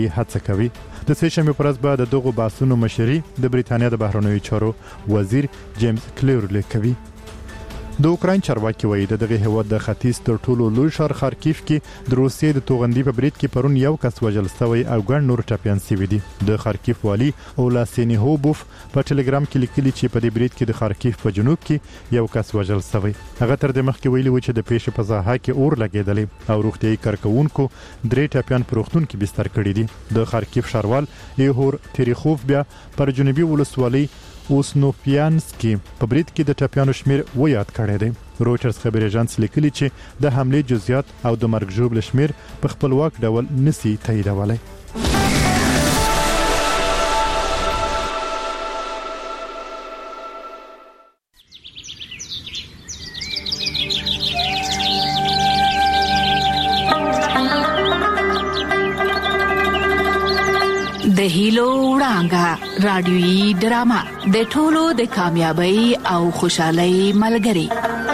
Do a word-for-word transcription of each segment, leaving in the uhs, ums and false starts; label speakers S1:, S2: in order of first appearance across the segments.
S1: هڅه کوي. د سه شنبې پر ورځ به د دغو بحثونو مشري د بریتانیا د بهرنیو چارو وزیر جیمز کلیورلی کوي. د اوکراین چارواکي وایي د دغه هیواد د ختیځ تر ټولو لوی ښار خارکیف کې د روسیې د توغندي په برید کې پرون یو کس وژل شوی او ګڼ نور ټپیان شوي دي. د خارکیف والی اولاسینیهوبوف په ټلګرام کې لیکلي چې په دې برید کې د خارکیف په جنوب کې یو کس وژل شوی. هغه تر دې مخکې ویلي و چې د پیښې په ځای کې اور لګېدلی او روغتیايي کارکونکو درې ټپیان په روغتون کې بستر کړي دي. د خارکیف ښاروال ایهور تریخوف بیا پر جنوبي ولسوالۍ اوسنوپیانسکي په برید کې د ټپیانو شمیر و یاد کړی دی. رويټرز خبري اژانس لیکلي چې د حمله جزئیات او د مرګ ژوبل شمیر په خپلواک ډول نسی تاییدولای.
S2: د هیلو وړانګه رادیويي ډرامه د ټولو د کامیابی او خوشحالۍ ملګری.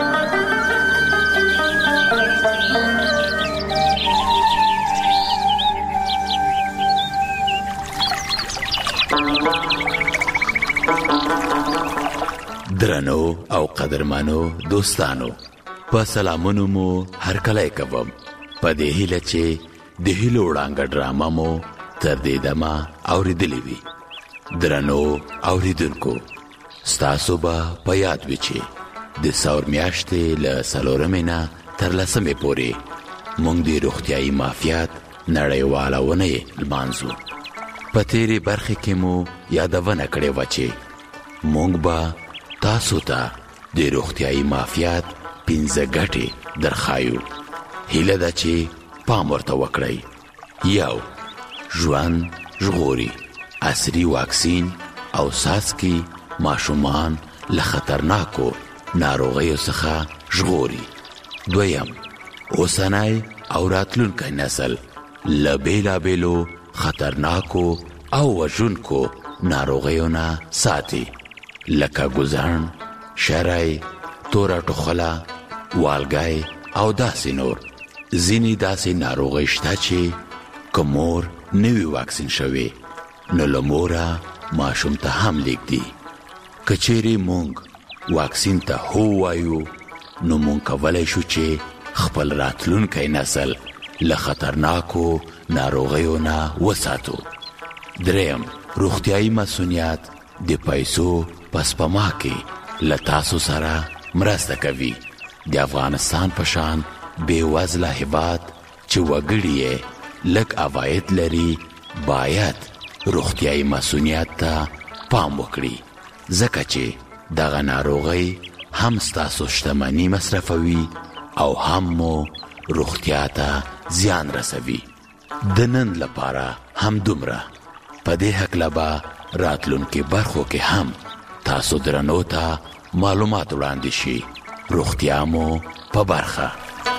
S3: درنو او قدرمنو دوستانو، په سلامونو مو هر کله کوم. په دې هیله چې د هیلو وړانګه ډرامه مو تر دې دمه اوریدلې وي. درنو اوریدونکو، ستاسو به په یاد وي چې د سور میاشتې له څلورمې نه تر لسمې پورې موږ د روغتیايي معافیت نړیواله اونۍ لمانځو. په تیرې برخې کې مو یادونه کړې وه چې موږ به تاسو ته د روغتیايي معافیت پنځه ګټې درخایو. هیله ده چې پام ورته وکړئ. یو، ژوند ژغوري. عصري واکسین او ساسکي ماشومان له خطرناکو ناروغیو څخه ژغوري. دویم، اوسنی او راتلونکی نسل له بیلابیلو خطرناکو او وژونکو ناروغیو نه ساتي، لکه ګوزن، شری، توره ټوخله، والګی او داسې نور. ځینې داسې ناروغۍ شته چې که مور نوی واکسین شوی نو له موره ماشوم ته هم لیږدي. که چیرې مونږ واکسین ته هو وایو نو مونږ کولی شو چې خپل راتلونکی نسل له خطرناکو ناروغیو نه وساتو. دریم، روغتیايي مسؤلیت د پیسو په سپما کې له تاسو سره مرسته کوي. د افغانستان په شان بې وزله هېواد چې وګړي یې لږ عواید لري باید روغتیايي مسؤلیت ته پام وکړي، ځکه چې دغه ناروغۍ هم ستاسو شتمني مصرفوي او هم مو روغتیا ته زیان رسوي. د نن لپاره هم دومره. په دې هکله به راتلونکي برخو کې هم تاسو درنو ته معلومات وړاندې شي. روغتیا مو په برخه.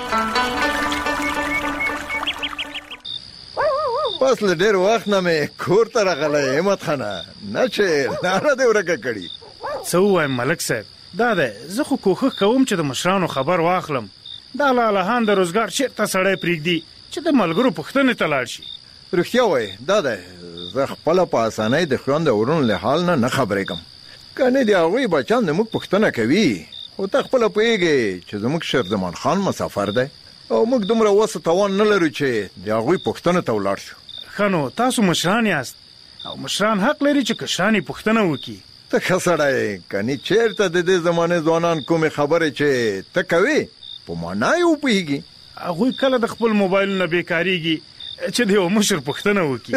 S4: پس له ډېر وخت نه مې کور ته راغلی همت خانه، نه چې لاره دې ورکه کړي.
S5: څه ووایم ملک صاحب، دا دی زه خو کوښښ کوم چې د مشرانو خبر واخلم. دا لالهان د روزګار چېرته سړی پرېږدي چې د ملګرو پوښتنې ته لاړ شي.
S4: رښتیا وایي، دا دی زه خپله په اسانۍ د خویندو ورونو له حال نه نه خبرېږم. که نه د هغوی بچیان زموږ پوښتنه کوي، خو ته خپله پوهېږې چې زموږ شیرزمان خان مسافر دی او موږ دومره وس توان نه لرو چې د هغوی پوښتنه ته ولاړ شو.
S5: ښه نو تاسو مشران یاست او مشران حق لري چې کشران یې پوښتنه وکړي.
S4: ته ښه سړی یې، کنې چېرته د دې زمانې ځوانان کومې خبرې چې ته کوې په معنا یې وپوهېږي.
S5: هغوی کله د خپل موبایلونه بېکارېږي چې د یو مشر پوښتنه وکړي.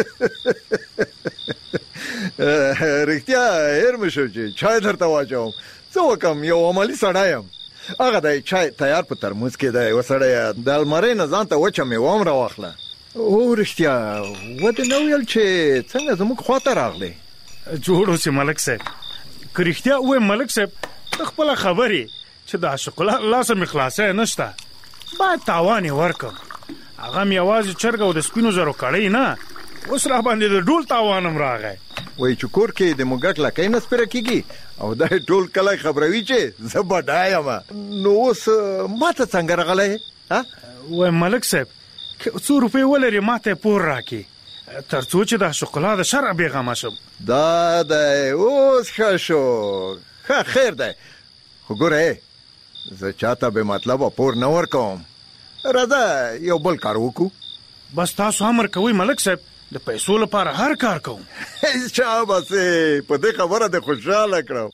S4: رښتیا هېر مې شو چې چای درته واچوم. څه وکړم، یو عملي سړی یم. هغه دی چای تیار په ترموز کې دی. وسړیه د المارۍ نه ځان ته وچه میوه هم راواخله. او رښتیا ودې نه ویل چې څنګه زموږ خواته راغلی؟
S5: جوړ اوسې ملک صاحب. که رښتیا ووایم ملک صاحب، ته خپله خبرې چې د عاشق الله لاسه مې خلاصی نشته، باید تاوان یې ورکړم. هغه مې یوازې چرګ او د سپینو زرو کړی نه، اوس را باندې د ډول تاوان هم راغی.
S4: وایي چې کور کې د موږک لکۍ نه سپېره کېږي او دا ټول کلی خبروي چې زه بډای یم. نو اوس ما ته څنګه راغلی؟
S5: وایم ملک صاحب، که څو روپۍ ولرې ما ته یې پور راکړې، ترڅو چې د شوکولاته شر بیغمه شم.
S4: دا د اوس ښه شو. ښه خیر دی. خو ګوره زه چاته به مطلب پور نه ورکوم. راځه یو بل کار وکړو.
S5: بس تاسو امر کوئ ملک صاحب، د پیسو لپاره هر کار کوم.
S4: شاباس په دې خبره د خوشاله کړم.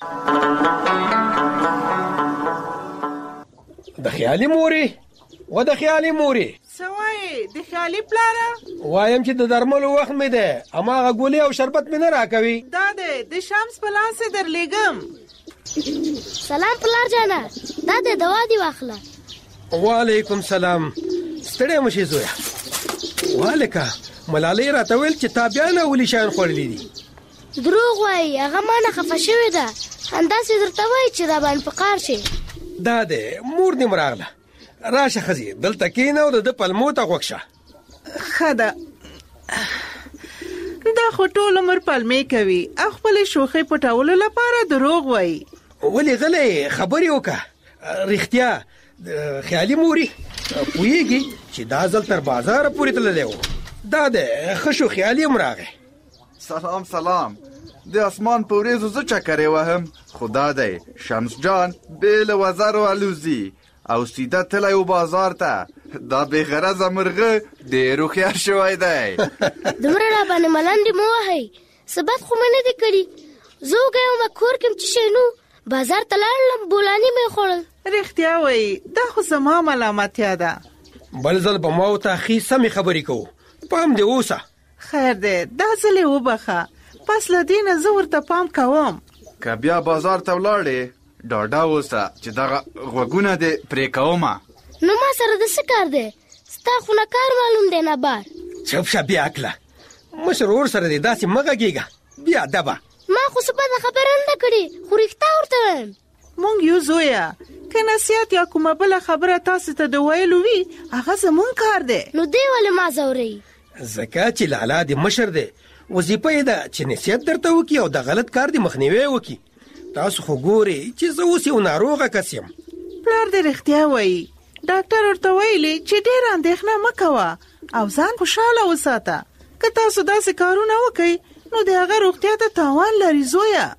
S6: د خیالي موري و د خیالي موري
S7: سوای د خیالي پلاره
S6: وایم چې د درملو وخت مې ده، اما غولي او شربت مې نه راکوي.
S7: دا ده د شمس په لاس درلېګم.
S8: سلام پلار جانا، دا د دوا دی واخله.
S6: وعلیکم سلام. ستړی مشي زویا. والکه ملالۍ راته ویل چې تا بیا نه ولي شیان خوړلي دي.
S8: دروغ وایي، هغه ما نه خفه شوې ده. همداسې درته وایي چې را باندې پکار شي.
S6: دا دی مور دې مراغله. راشه ښځې دلته کښېنه او د ده پلمو ته غوږ شه.
S7: ښه ده. دا خو ټول عمر پلمې کوي او خپلې شوخۍ پټولو لپاره دروغ وایي.
S6: ولې غلی خبرې وکړه. رښتیا د خیالي موري پوهېږي چې دا ځل تر بازاره پورې تللی و. دا د ښه شو خیالي هم راغی.
S9: سلام سلام. د اسمان په وریځو زه چکرې وهم، خو دا دی شمس جان بې له وزرو الوزي او سیده تللی و بازار ته. دا بې غرضه مرغه ډېر هوښیار شوی دی.
S8: دومره را باندې ملنډې مه وهئ، څه بد خو مې نه دي کړي. زه وږی ومه کور کې م چې شی نو بازار ته لاړلم، بولاني مې خوړل.
S7: رښتیا وایي دا خو زما ملامتیا ده.
S6: بل ځل به ما ورته ښې سمې خبرې کوو. پام دې اوسه.
S7: خیر دی، دا ځل یې وبخه. پس له دې نه زه ورته پام کوم.
S9: که بیا بازار ته ولاړې ډاډه اوسه چې دغه غوږونه دې پرې کومه.
S8: نو ما سره د څه کار دی؟ ستا خو نه کار معلوم دی نه بار.
S6: چپ شه بیا عقله. مشر ورور سره دې داسې مه غږېږه. بیا ادبه.
S8: ما خو څه بده خبره نه ده کړې، خو رښتا ورته وایم.
S7: مونږ یو زویه، که نصیحت یا کومه بله خبره تاسو ته د ویلو وي هغه زمونږ کار دی.
S8: نو دی ولې ما ځوروي؟
S6: ځکه چې لالا دې مشر دی، وظیفه یې ده چې نصیحت درته وکړي او د غلط کار دې مخنیوی وکړي. تاسو خو ګورئ چې زه اوس یو ناروغه کس یم.
S7: پلار دې رښتیا وایي. ډاکټر ورته ویلي چې ډېره اندېښنه مه کوه او ځان خوشحاله وساته. که تاسو داسې کارونه وکئ نو د هغه روغتیا ته تاوان لري زویه.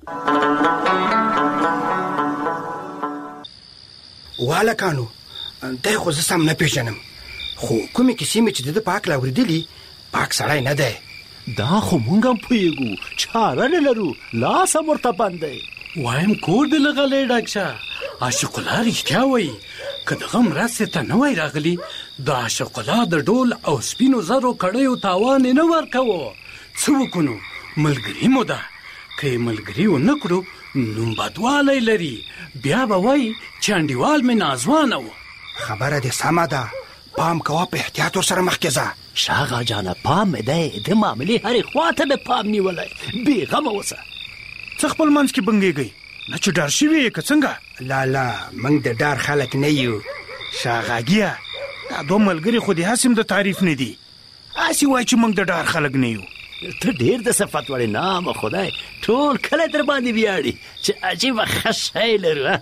S10: والکانو دی خو زه سم نه پیژنم، خو کومې کیسې مې چې د ده په هکله اورېدلي پاک سړی نه دی.
S11: دا خو مونږ هم پوهېږو، چاره نه لرو، لاس هم ورته بند دی.
S12: وایم کور دې له غلی ډک شه. عاشق الله رښتیا وایي، که دغه مرستې ته نه وای راغلي د عاشق الله د ډول او سپینو زرو کړیو تاوان یې نه ورکوو. څه وکړو؟ ملګري مو ده. که یې ملګري ونه کړو نو بدوالی لري. بیا به وایي چې انډیوال مې نازوانه و.
S10: خبره دې سمه ده، پام کوه، په احتیاط ورسره مخکې ځه.
S11: شاغه جانه پام مې دی، د معاملې هرې خوا ته مې پام نیولی. بې غمه اوسه.
S5: څه خپل منځ کې بنګېږئ؟ نه چې ډار شوي یې که څنګه؟
S10: لا لا موږ د ډار خلک نه یو.
S5: شاغاګیه دا دوه ملګري خو دې هسې هم د تعریف نه دي. هسې وایي چې موږ د ډار خلک نه یو.
S11: ته ډېر د صفت وړې نامه خدای، ټول کله در باندې ویاړي چې عجیبه ښه شی لرو.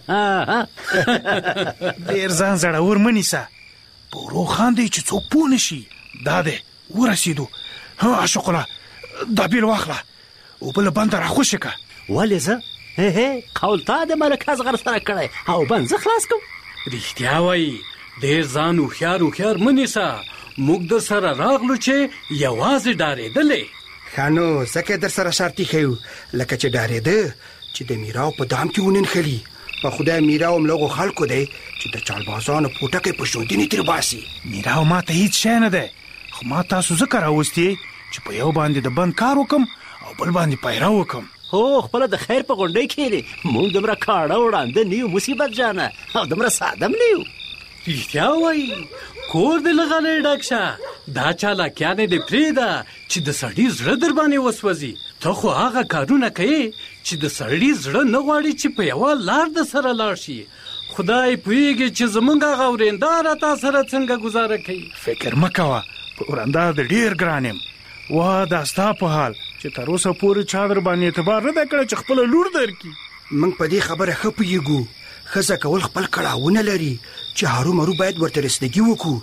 S5: ډېر ځان زړور مه نیسه، په ورو خاندئ چې څوک پوه نه شي. دا دی ورسېدو. ها عاشق الله دا بیل واخله، اوبه له بنده راخوشې که.
S11: ولې زه؟ هې هې قول تا د ملک اصغر سره کړی او بند زه خلاص کوم.
S12: رښتیا وایي، ډېر ځان هوښیار هوښیار مه نیسه. موږ در سره راغلو چې یوازې ډارېدلې.
S10: ښه نو ځکه در سره شرطي ښیو، لکه چې ډارېده چې د میراو په دام کې وننښلي. په خدای میراو هم لغو خلکو دی چې د چالبازانو پوټکی په ژوندینې ترې باسي.
S5: میراو ما ته هیڅ شی نه دی، خو ما تاسو ځکه راوستې چې په یو باندې د بند کار وکم او بل باندې پیرا وکم.
S11: هو خپله د خیر په غونډۍ کښېنې. موږ دومره کاڼه وړاندې نه یو مصیبت جانه، او دومره ساده هم نه یو.
S12: رښتیا وایي، کور دې له غلی ډک شه. دا چالاکیانې دې پرېږده چې د سړي زړه در باندې وسوځي. ته خو هغه کارونه کوې چې د سړي زړه نه غواړي چې په یوه لار د سره لاړ شي. خدای پوهېږي چې زمونږ هغه ورېنداره تا سره څنګه ګزاره کوي.
S5: فکر مه کوه، په ورېندار د ډېر ګران یم. وا دا ستا په حال چې تر اوسه پورې چا در باندې اعتبار نه دی کړی چې خپله لور درکړي.
S10: موږ په دې خبره ښه پوهېږو، ښځه کول خپل کړاوونه لري چې هرو مرو باید ورته رسیدګي وکړو.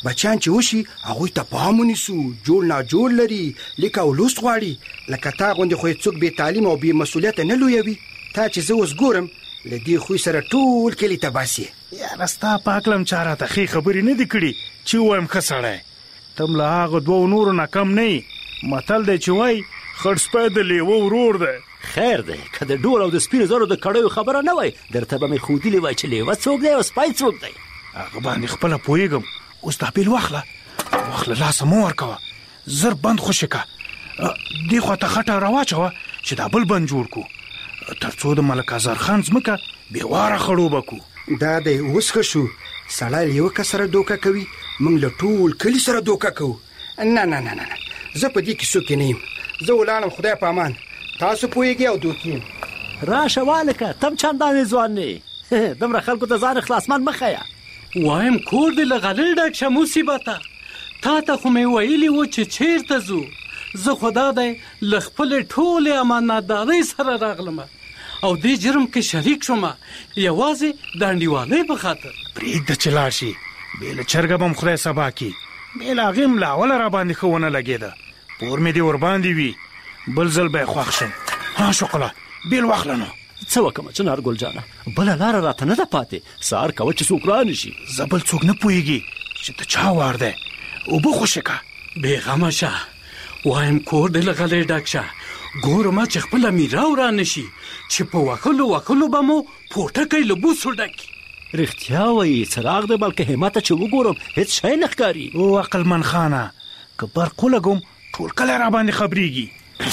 S10: بچیان چې وشي هغوی ته پام ونیسو. جوړ ناجوړ لري، لیک او لوست غواړي. لکه تا غوندې خو یې څوک بې تعلیم او بې مسؤلیته نه لویوي. تا چې زه اوس ګورم له دې خوی سره ټول کلي تباسي.
S5: یاره ستا په عقلم چا راته ښې خبرې نه دي کړي چې ووایم ښه سړی. ته م له هغه دوو نورو نه کم نه یې. متل دی چې وایي خړ سپی د لیوه ورور دی.
S11: خیر دی که د ډول او د سپینو زرو د کړیو خبره نه وای درته به مې ښودلي وای چې لیوه څوک دی او سپی څوک دی.
S5: هغه باندې خپله پوهېږم. اوس دا بیل واخله واخله لاسه مه ورکوه. زر بند خوشې که دې خوا ته خټه راواچوه چې دا بل بند جوړ کړو تر څو د ملک ازرخان ځمکه بېواره خړوبه کړو.
S10: دا دی اوس ښه شو. سړی له یوه کس سره دوکه کوي، موږ له ټول کلي سره دوکه کوو. نه نه نه نه زه په دې کیسو کې نه یم. زه ولاړم، خدای په امان. تاسو پوهېږئ او دوکې یم.
S11: راشه والکه تم چندانې ځوان نه یې. دومره خلکو ته ځان خلاصمن مه ښیه.
S12: وایم کور دې له غلې ډک شه مصیبته. تا ته خو مې ویلي و چې چیرته ځو. زه خو دا دی له خپلې ټولې امانتدارۍ سره راغلم او دې جرم کې شریک شوم یوازې د انډیوالۍ په خاطر.
S5: پرېږده چې لاړ شي. بې له چرګه به م خدای سبا کړي. بې له هغې م له اوله را باندې ښه ونه لګېده. پور مې دې ورباندې وي. بل ځل به یې خوښ شم. ها شقله بیل واخله نو.
S11: څه وکړم چنار ګل جانه، بله لاره راته نه ده پاتې. سهار کوه چې څوک را نه شي.
S5: زه بل څوک نه پوهېږي چې د چا وار دی. اوبه خوشې که.
S12: بېغمه شه. وایم کور دې له غلې ډک شه. ګورم چې خپله میراو را نه شي چې په وکلو وکلو به مو پوټکی له بوسو ډکي.
S11: رښتیا وایي څراغ دی بلکې همته چې وګورم هېڅ شی نه ښکاري.
S5: او عقلمن خانه که برق ولګوم ټول کلی را باندې خبرېږي.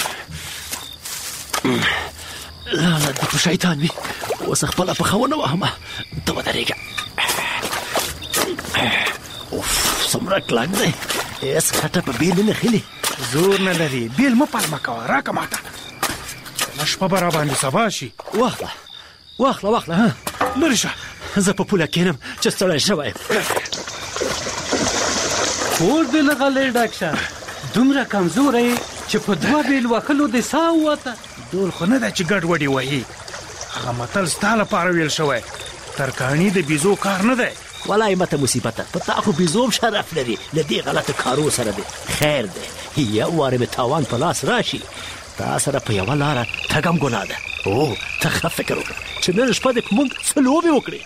S11: لاله دې په شیطان وي. اوس خپله پښه ونه وهمه. ته ودرېږه. اوف څومره کلک دی. هېڅ خټه په بیل نه نښلي.
S5: زور نه لري. بیل مه پلمه کوه. راکه ماته. نه شپه به را باندې سبا شي.
S11: واخله واخله واخله. ها
S5: لرې شه.
S11: زه په پوله کښېنم چې ستړی شوی یم.
S12: کور دې له غلې ډک شه. دومره کمزوری چې په دوه بیل وکلو دې ساه ووته.
S5: ډول خو نه ده چې ګډ وډې وهي. هغه متل ستا لپاره ویل شوی. ترکاڼي د بیزو کار نه دی.
S11: والله مته مصیبته په تا خو بیزوم شرف لري. له دې غلطه کارو سره دی. خیر دی یو وارې مې تاوان په لاس راشي تا سره په یوه لاره تګم ګناه ده. او ته ښه فکر وکړه چې نن شپه دې په موږ څه لوبې وکړې.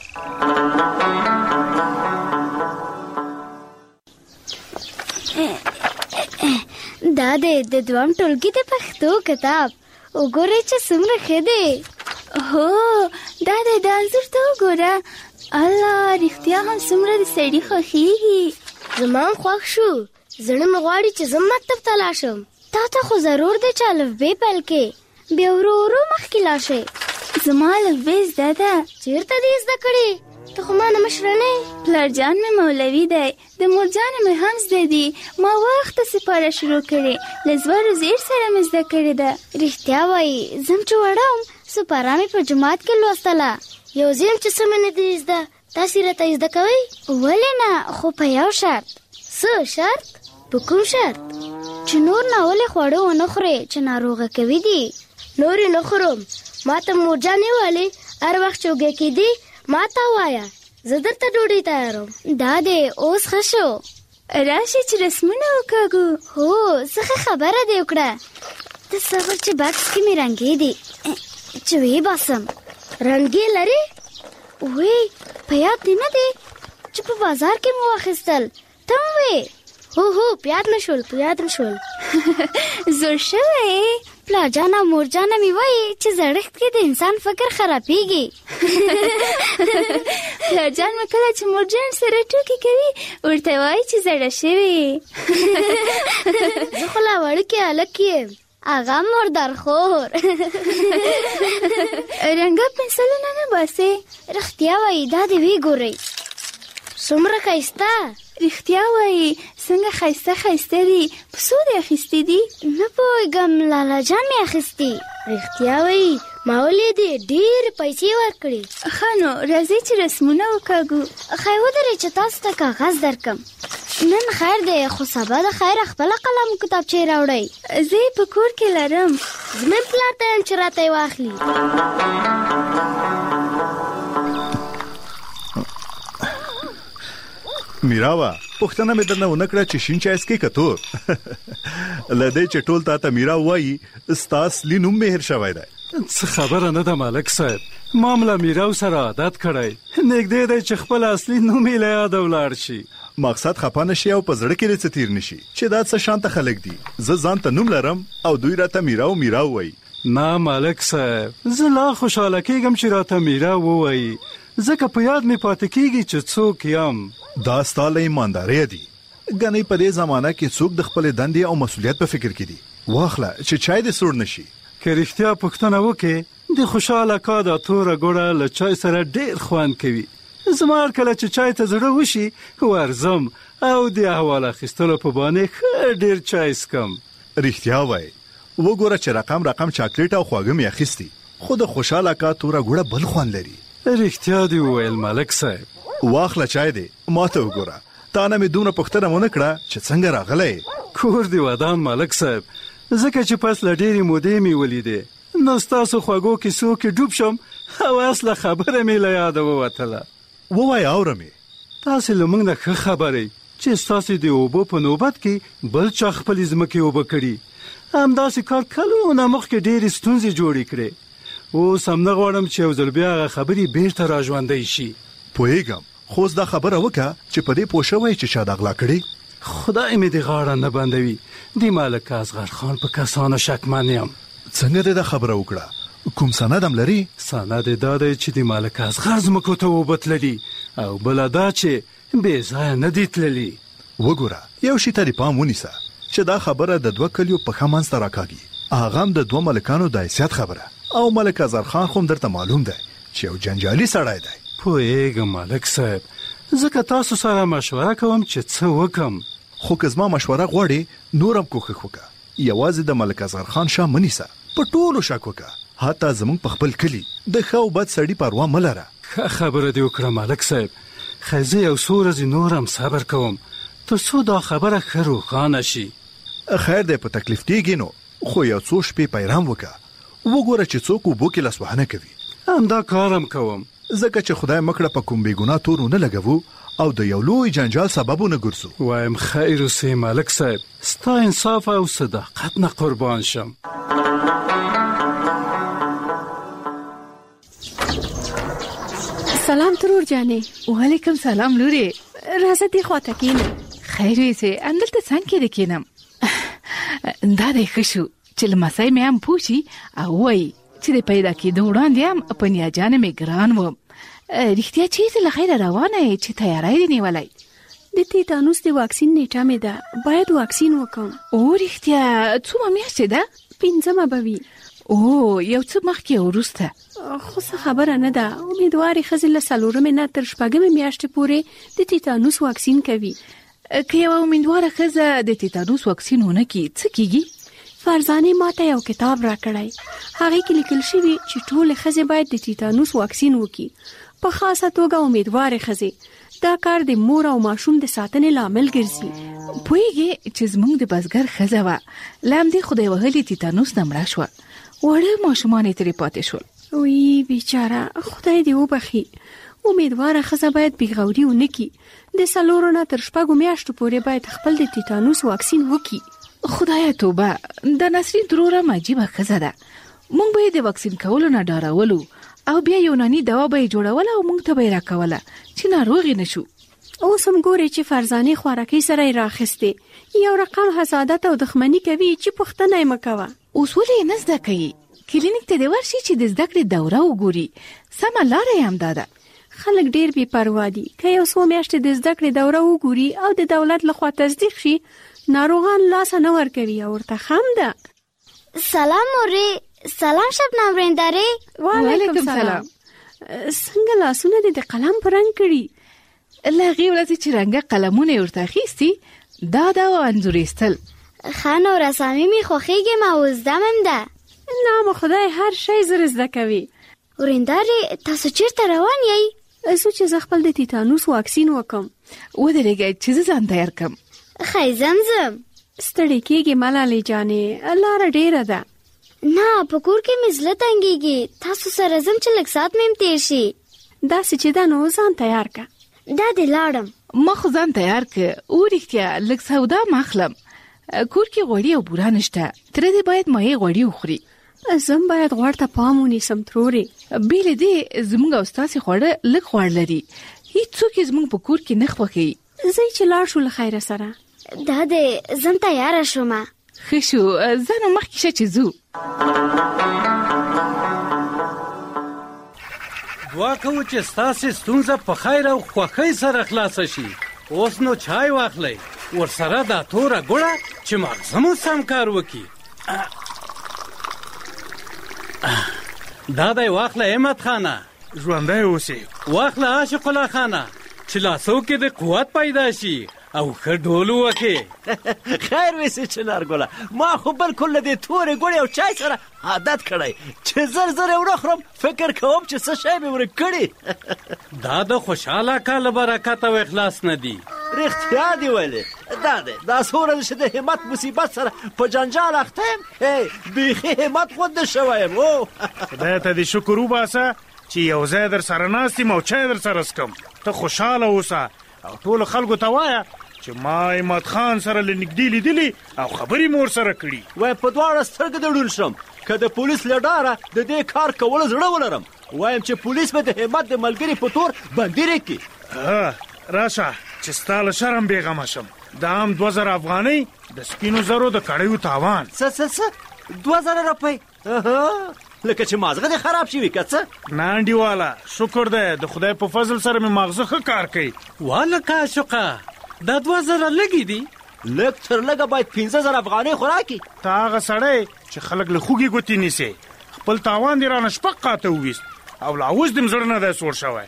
S8: دا دی د دویم ټولګي د پښتو کتاب. وګورئ چې څومره ښه دی.
S13: هو دا دی د انځور ته وګوره. الله رښتیا هم څومره د سړي خوښېږي.
S8: زما هم خوښ شو. زړه مې غواړي چې زه مکتب ته لاړ شم. تا ته خو ضرور دی چې الفبې پیل کې بیا ورو ورو مخکې لاړ شئ.
S13: زما الفبې زده ده.
S8: چېرته دې زده کړې؟ ته خو ما نه مشره نه یې.
S13: پلار جان مې مولوي دی. د مور جان مې هم زده دي. ما وخته سپاره شروع کړې. له زورو زیر سره مې زده کړې ده.
S8: رښتیا وایي زم چې وړه وم سپاره مې په جومات کې لوستله. یو ځیم چې څه مې نه دي زده. تاسې راته زده کوئ؟
S13: ولې نه خو په یو شرط.
S8: څه شرط؟ په کوم شرط؟
S13: چې نور ناولې خواړه ونه خورې چې ناروغه کوي دي.
S8: نور یې نه خورم. ما ته مور جانې ویلې هر وخت چې وږې کېدې ما ته ووایه زه درته ډوډۍ تیاروم.
S13: دا دی اوس ښه شو. راشي چې رسمونه وکاږو.
S8: هو څه ښه خبره دې وکړه.
S13: ته صبر چې بکس کې مې رنګې دي چې ویې باسم.
S8: رنګې لرې؟
S13: وی په یاد دې نه دی چې په بازار کې مو واخیستل؟ ته هم وې؟
S8: هو هو په یاد نه شول په یاد نه شول.
S13: زور شوی.
S8: پلار جان او مور جان مې وایي چې زړښت کې د انسان فکر خرابېږي.
S13: پلار جان مې کله چې مور جان سره ټوکې کوي ورته وایي چې زړه شوې.
S8: زه خو لا وړوکی هلک یم.
S13: هغه مردار خور. رنګه پنسلونه نه باسې؟
S8: رښتیا وایي دا دې وی ګورئ څومره ښایسته.
S13: رښتیا وایي څنګه ښایسته ښایسته دي. په څو دې اخیستې دي؟
S8: نه پوهېږم لالا جان مې اخیستې. رښتیا وایي ما ولیدې ډېرې پیسې ورکړې.
S13: ښه نو راځئ چې رسمونه وکاږو.
S8: ښایي ودرې چې تاسو ته کاغذ درکم. نن خیر دی خو سبا د خیر خپله قلم کتابچې راوړئ.
S13: زه یې په کور کې لرم.
S8: زمین پلار ته یم چې راته یې واخلي.
S1: میراوه
S14: پوښتنه مې درنه ونه کړه چې شین چای څکې که تور لدې چې ټول تا ته میرا وایي ستا اصلي نوم مې هېر شوی دی.
S12: څه خبره نه ده ملک صاحب، ما مله میراو سره عادت کړی، نږدې دی چې خپل اصلي نوم یې له یاده ولاړ شي.
S14: مقصد خفه نشي او په زړه کې دې څه تیر نشي چې دا څه شانته خلک دي. زه ځان ته نوم لرم او دوی راته میراو میراو وایي.
S12: نه ملک صاحب، زه لا خوشحاله کېږم چې راته میرا ووایي، ځکه په یاد مې پاتې کېږي چې څوک یم.
S14: دا ستا له ایماندارۍ دي. ګنې په دې زمانه کې څوک د خپلې دندې او مسؤلیت په فکر کې دي. واخله چې چای دې سوړ نشي.
S12: که رښتیا پوښتنه وکړې د خوشحاله کا دا توره ګوړه له چای سره ډېر خوند کوي. زما هر کله چې چای ته زړه وشي ورځم او د احوال اخیستلو په بانې ښه ډېر چای څکم.
S14: رښتیا وایي، وګوره چې رقم رقم چاکلیټ او خواږه مې اخیستي، خو د خوشحاله کا توره ګوړه بل خوند لري.
S12: رښتیا دی وویل ملک صاحب.
S14: واخله چای دی، ما ته وګوره. تا نه مې دومره پوښتنه ونه کړه چې څنګه راغلی.
S12: کور دی ودان ملک صاحب، ځکه چې پس له ډېرې مودې مې ولیدې، نو ستاسو خوږو کیسو کې ډوب شم او اصله خبره مې له یاده ووتله.
S14: ووایه اورم یې.
S12: تاسې له موږ نه ښه خبرئ چې ستاسې د اوبو په نوبت کې بل چا خپلې ځمکې اوبه کړي. همداسې کار کلونه مخکې ډېرې ستونزې جوړې کړې. اوس هم نه غواړم چې یو ځل بیا هغه خبرې بیرته را ژوندی شي.
S14: پوهېږم، خو اوس دا خبره وکړه چې په دې پوه شوی چې چا دا غلا کړې.
S12: خدای مې دې غاړه نه بندوي، د ملک اصغر خان په کسانو شکمن یم.
S14: څنګه دې دا خبره وکړه؟ کوم سند هم لري؟
S12: سند یې دا دی چې د ملک اصغر ځمکو ته اوبه تللي او بله دا چې بې ځایه نه دي تللي.
S14: وګوره، یو شي ته دې پام ونیسه چې دا خبره د دوه کلیو په ښه منځ ته راکاږي. هغه هم د دوه ملکانو د حیثیت خبره، او ملک اصغر خان خو هم درته معلوم دی چې یو جنجالي سړی دی.
S12: پوهېږم ملک صاحب، ځکه تاسو سره مشوره کوم چې څه وکم.
S14: خو که زما مشوره غواړې نور هم کوښښ وکړه. یوازې د ملک اصغر خان شاه مه نیسه، په ټولو شک وکړه، حتی زموږ په خپل کلي د ښه او بد سړي پروا مه لره.
S12: ښه خبره دې وکړه ملک صاحب. خیر زه یو څو ورځې نور هم صبر کوم تر څو دا خبره ښه روښانه شي.
S14: خیر دی، په تکلیف کېږي نو، خو یو څو شپې پیرام وکړه. وګوره چې څوک اوبو کې لاسوهنه کوي.
S12: همدا کار هم کوم،
S14: ځکه چې خدای مکړه په کوم بې ګناه تور ونه لګوو او د یو لوی جنجال سبب ونه ګرځو.
S12: وایم خیر اوسې ملک صاحب، ستا انصاف او صداقت نه قربان شم.
S15: سلام ترور جانې.
S2: وعلیکم سلام لورې.
S15: راځه دې خواته کېنه.
S2: خیر ویسې، اندلته څنګه کې کېنم. دا دی ښه شو چې لمسی مې هم پوښي او وایي چې د پیدا کېدو وړاندې هم په نیاجانه مې ګران وم. رښتیا چې ته له خیره روانه یې چې تیاری دې نیولی؟
S15: د تیتانوس د واکسین نیټه مې ده، باید واکسین وکړم.
S2: او رښتیا څومره میاشتې ده؟
S15: پنځمه به وي.
S2: او یو څه مخکې وروسته.
S15: خو څه خبره نه ده، امیدوارې ښځې له څلورمې نه تر شپږمې میاشتې پورې د تیتانوس واکسین کوي.
S2: که یوه امیدواره ښځه د تیتانوس واکسین ونه کړي څه کېږي؟
S15: فرزانې ماته یو کتاب را کړی، هغې کې لیکل شوي چې ټولې ښځې باید د تیتانوس واکسین وکړي، په خاصه توګه امیدوارې ښځې. دا کار د مور او ماشوم د ساتنې لامل ګرځي.
S2: پوهېږې چې زموږ د بزګر ښځه وه، له همدې خدای وهلي تیتانوس نه مړه شوه، وړه ماشومان یې ترې پاتې شول.
S15: وی بیچاره، خدای دې وبخي. امیدواره ښځه باید بېغوري ونه کړي، د څلورو نه تر شپږو میاشتو پورې باید خپل د تیتانوس واکسین وکړي.
S2: خدایه توبه، دا نسرین ترور هم عجیبه ښځه ده. موږ به یې د واکسین کولو نه ډارولو او بیا یوناني دوا به یې جوړوله او موږ ته به یې راکوله چې ناروغې نه شو.
S15: اوس هم ګورې چې فرزانې خوارکۍ سره یې راخیستې، یو رقم حسادت او دښمني کوي چې پوښتنه یې مه کوه.
S2: اوس ولې یې نه زده کوي؟ کلینیک ته دې ورشي چې د زده کړې دوره وګوري. سمه لاره یې همدا ده.
S15: خلک ډېر بې پروا دي. که یو څو میاشتې د زده کړې دوره وګوري او د دولت لخوا تصدیق شي، ناروغان لاسه نه ورکوي او ورته خم ده.
S8: سلام مورې. سلام شبنم ورېندارې.
S15: وعلیکم سلام. څنګه لاسونه دې د قلم په رنګ کړي؟
S2: له هغې ورځې چې رنګه قلمونه یې ورته اخیستي، دا دا و انځور ایستل.
S8: ښه نو رسامي مې خوښېږي، ما اوس زده مم ده.
S15: نام خدای هر شی زر زده کوي.
S8: ورېندارې، تاسو چېرته روان یئ؟
S15: زه چې زه خپل د تیتانوس واکسین وکم.
S2: ودرېږئ چې زه ځان تیار کړم.
S8: ښه زمزم.
S15: ستړې کېږې ملالې جانې، لاره ډېره ده.
S8: نه، په کور کې مې زړه تنګېږي. تاسو سره ځم چې لږ ساعت مې هم تېر شي.
S15: داسې چې ده نو ځان تیار که.
S8: دا دې لاړم.
S2: ما خو ځان تیار ک او رښتیا لږ سودا مخلم کور کې غوړي او بوره نشته تر دې باید مې غوړي وخوري
S15: زم باید غوړ ته پام ونیسم تروري
S2: بیل دې زموږ استاد خوړه لږ غوړ لري هیڅوک زموږ په کور کې نه خوخي
S15: زه چې لاړ شو له خیره سره
S8: دا دې زم تیار شوم
S2: خشو زنه مخکې شه چې زو
S12: دعا کوو چې ستاسې ستونزه په خیر او خوښۍ سره خلاصه شي اوس نو چای واخلئ ورسره دا توره ګوړه چې مغزه مو سم کار وکړي دا دی واخله احمد خانه
S5: ژوندی اوسې
S12: واخله عاشق الله خانه چې لاسو کې د قوت پیدا شي او ښه ډول وکړي
S11: خیر ویسې چنار ګله ما خو بالکل له دې تورې ګوړې او چای سره عادت کړی چې زر زر یې ونه خورم فکر کوم چې څه شی مې ورک کړي
S12: دا د خوشحاله کال برکت او اخلاص نه دی
S11: رښتیا دی ویلې دا دی دا څومره چې د همت مصیبت سره په جنجال اخته یم بیخي همت غونده شوی یم او
S5: خدای ته دې شکر وباسه چې یو ځای در سره ناست یم او چای در سره څکم ته خوشحاله اوسه او ټولو خلکو ته وایه چې ما احمد خان سره له نږدې لیدلي او خبرې مې ورسره کړي
S11: وای په دواړه سترګې د ړوند شم که د پولیس له ډاره د دې کار کولو زړه ولرم وایم چې پولیس به د همت د ملګري په تور بندي کړي
S5: راشه چې ستا له شرم بېغمه شم دا هم دوه زره افغانۍ د سپینو زرو د کړیو تاوان
S11: څه څه څه دوه زره روپۍ لکه چې مازغه دې خراب شوي که څه
S5: نه انډیواله شکر دی د خدای په فضل سره مې ماغزه ښه کار کوي
S12: والکه عاشقه دا دوه زره لږې دي
S11: لږ تر لږه باید پنځه زره افغانۍ خو راکړي
S5: ته هغه سړی چې خلک له خوږې ګوتې نیسې خپل تاوان دې رانه شپږ قاته وویست او لا اوس دې م زړه نه دی سوړ شوی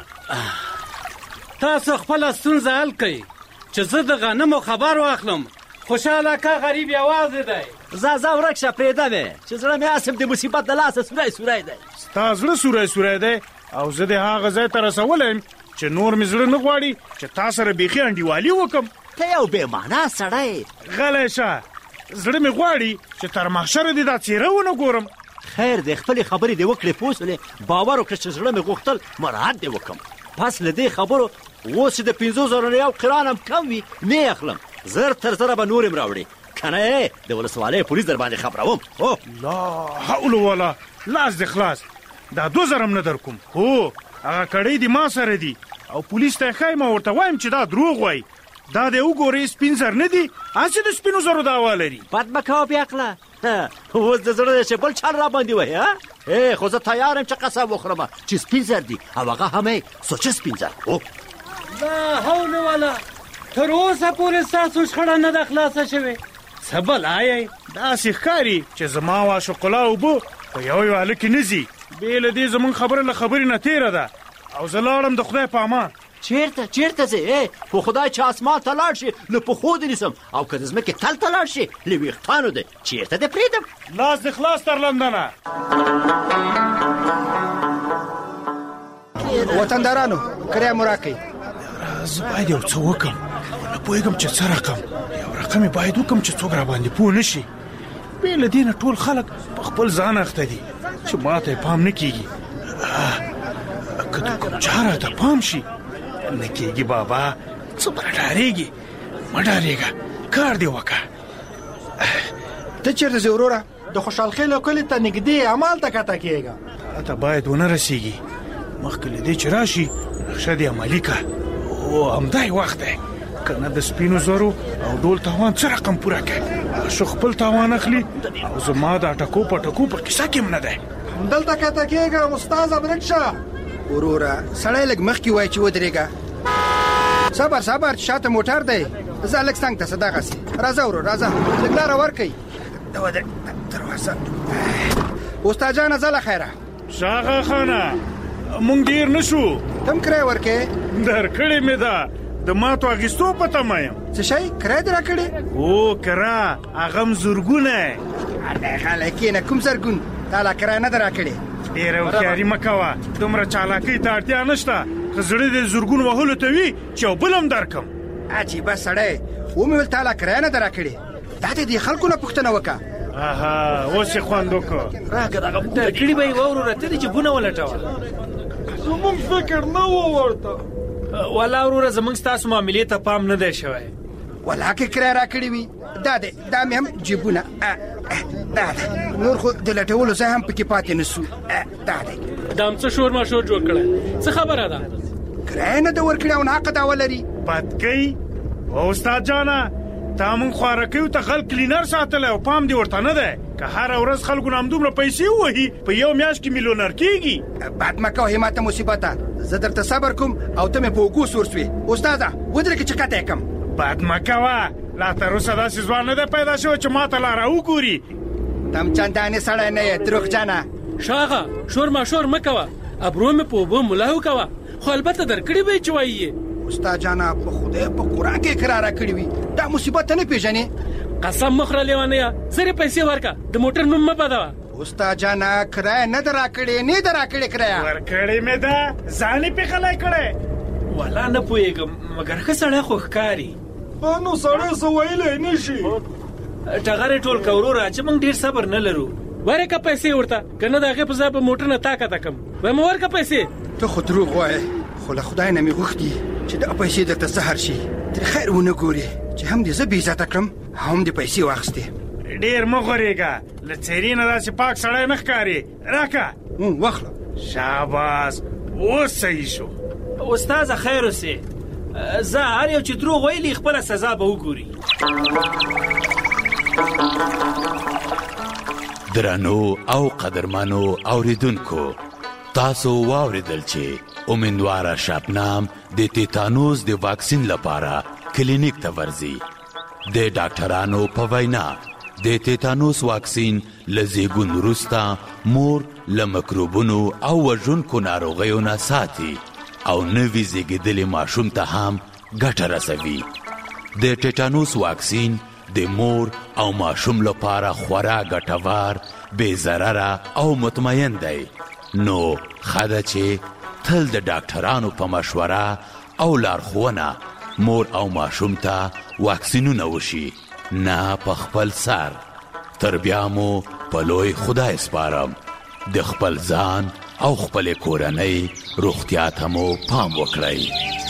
S12: تاسو خپله ستونزه حل کړئ چې زه د غنمو خبر واخلم خوشحاله که غریب یوازې دی
S11: ځه ځه ورک شه پرېږده مې چې زړه مې اسم د مصیبت د لاسه سوری سوری دی
S5: ستا زړه سوری سوری دی او زه دې هغه ځای ته رسولی یم چې نور مې زړه نه غواړي چې تا سره بیخي انډیوالي وکړم
S11: ته یو بېمانا سړی
S5: غلی شه زړه مې غواړي چې تر محشره دې دا څېره ونه ګورم
S11: خیر دی خپلې خبرې دې وکړې پوه شولې باور وکړه چې زړه مې غوښتل مراعات دې وکړم پس له دې خبرو اوس چې د پنځو زرو نه یو قران هم کم وي نه اخلم زر تر زره به نور هم راوړي که نه د ولسوالۍ پولیس در باندې خبروم هو
S5: لا حول ولا لاس دې خلاص دا دو زره هم نه در کوم هو هغه کړۍ دې ما سره دي او پولیس ته یې ښایم او ورته وایم چې دا دروغ وایي دا دې وګورې سپین زر نه دي هسې د سپینو زرو دعوا لري
S11: بد مه کوه بې عقله اوس د زړه دی چې بل چل را باندې وایي ای خو زه تیار یم چې قسم وخورم چې سپین زر دي او هغه هم یې سوچه سپین زر هو
S12: لا حول ولا تر اوسه پورې ستاسو شخړه نه ده خلاصه شوې څه بلا یې
S5: داسې ښکاري چې زما او عاشق الله اوبه په یو یو هلک کې نه ځي بې له دې زموږ خبره له خبرې نه تېره ده او زه لاړم د خدای په امان
S11: چیرته چیرته ځې په خدای چې اسمان ته لاړ شي له پښو دې نیسم او که د ځمکې تل ته لاړ شي له ویښتانو دې چیرته دې پرېږدم
S5: لاس دې خلاص تر لندنه
S10: وطندارانو کرایه مو راکئ
S5: زه باید یو څه وکړم نه پوهېږم چې څه رقم یو رقم یې باید وکړم چې څوک را باندې پوه نه شي بې له دې نه ټول خلک په خپل ځان اخته دي چې ما ته یې پام نه کېږي که د کوم چا راته پام شي نه کېږي بابا څومره ډارېږي مه ډارېږه کار دې وکړه
S10: ته چېرته ځې وروره د خوشحال خیلو کلي ته نږدې همالته کته کېږه
S5: تا ته باید ونه رسېږي مخکې له دې چې راشي نقشه دې عملي کړه او همدا یې وخت دی که نه د سپینو زرو او ډول تاوان څه رقم پوره کړي شو خپل تاوان اخلي او زما دا ټکو په ټکو په کیسه کې هم نه دی
S10: دلته کته کېږه استاذه برک شه وروره سړی لږ مخکې وایي چې ودرېږه صبر صبر چې شاته موټر دی زه لږ څنګ ته څه دغسې راځه ورور راځه لږ لاره ورکئ دروازه استاد جانه زه له خیره
S5: شاغه خانه مونږ ډېر نه شو
S10: ته هم کرایه ورکې
S5: درکړې مې ده د ماتو اخیستو په تمه یم
S10: څه شی کرایه دې راکړې
S5: او کرا هغه م زرګونه
S10: هلک کښېنه کوم زرګون تا لا کرایه نه ده راکړې
S5: ډېره هوښیاري مه کوه دومره چالاکۍ ته اړتیا نشته که زړه دې زرګون وهلو ته وي چې یو بل هم درکړم
S10: عجیبه سړی ومې ویل تا لا کرایه نه ده راکړې دا دې دې خلکو نه پوښتنه وکړه
S5: اها اوس یې خوند وکړه
S6: راکړه دغه درکړي به یې ووروره ته دې چې بونه ولټوه
S4: زموږ فکر نه و ورته
S5: ولا وروره زمونږ ستاسو معاملې ته پام نه دی شوی
S10: ولا کې کرایه راکړې وي دا دی دا مې هم جیبونه دا دی نور خو د لټولو ځای هم پکې پاتې نه سو دا دی
S12: دا هم څه شور ماشور جوړ کړی څه خبره ده
S10: کرایه نه ده ورکړې او ناقه دعوه لري
S5: پتکۍ او استاد جانه تا مونږ خوارکیو ته خلک کلینر ساتلی او پام دې ورته نه دی که هره ورځ خلکو نه همدومره پیسې ووهي په یو میاشت کې میلیونر کېږي
S10: بد مه کوه همته مصیبته زه درته صبر کوم او ته مې په اوږو سور سوې استاده ودرېږه چې قطع یې کړم
S5: بد مه کوه لا تر اوسه داسې ځوان نه دی پیدا شوی چې ما ته لاره وګوري
S10: ته هم چندانې سړی نه یې دروغجنه
S12: شاغه شور ماشور مه کوه ابرو مې په اوبو ملا وکوه خو البته درکړې به یې چې وایي
S10: استاد جانه په خدای په قرآن کې اقرار راکړی وي دا مصیبت ته نه پیژنې
S12: قسم مخره لیوانیا زره پیسې ورکا د موټر نوم مه بدوه
S10: استاد جانه کرایه نه ده راکړې نه ده راکړې کرایه
S5: ورکړې مې ده ځان یې پېښلی کړی
S12: ولا نه پوهېږم مګر ښه سړی خو ښکاري
S5: نو سړی څه ویلی نه شي
S12: ټغرې ټول که وروره چې موږ ډېر صبر نه لرو ورکه پیسې ورته که نه د هغې په ځای به موټر نه تا کته کړم وایم ورکه پیسې
S10: ته خو دروغ وایې خو له خدای نه مې غوښتي چې دا پیسې درته سهار شي تر خیر ونه ګورې چې هم دې زه بې عزته کړم هم دې پیسې واخیستې
S5: ډېر مه غورېږه له څېرې نه داسې پاک سړی نه ښکارې راکه
S10: واخله
S5: شاباس اوس صحیح شو
S12: استاذه خیر اوسې زه هر یو چې دروغ ویلي خپله سزا به وګوري
S3: درنو او قدرمنو اوریدونکو تاسو واوریدل چې امیندواره شبنم د تیتانوس د واکسین لپاره کلینیک ته ورځي د ډاکټرانو په وینا د تیتانوس واکسین له زیږون وروسته مور له مکروبونو او وژونکو ناروغیو نه ساتي او نوي زیږېدلي ماشوم ته هم ګټه رسوي د تیتانوس واکسین د مور او ماشوم لپاره خورا ګټور بې ضرره او مطمئن دی نو ښه ده چې تل د ډاکټرانو په مشوره او لارښوونه مور او ماشوم ته واکسینونه وشي نه په خپل سر تر بیا مو په لوی خدای سپارم د خپل ځان او خپل کورنۍ روغتیا ته مو پام وکړئ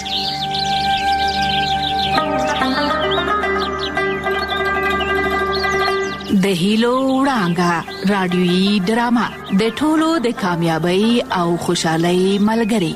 S2: د هیلو وړانګه رادیويي ډرامه د ټولو د کامیابی او خوشحالۍ ملګری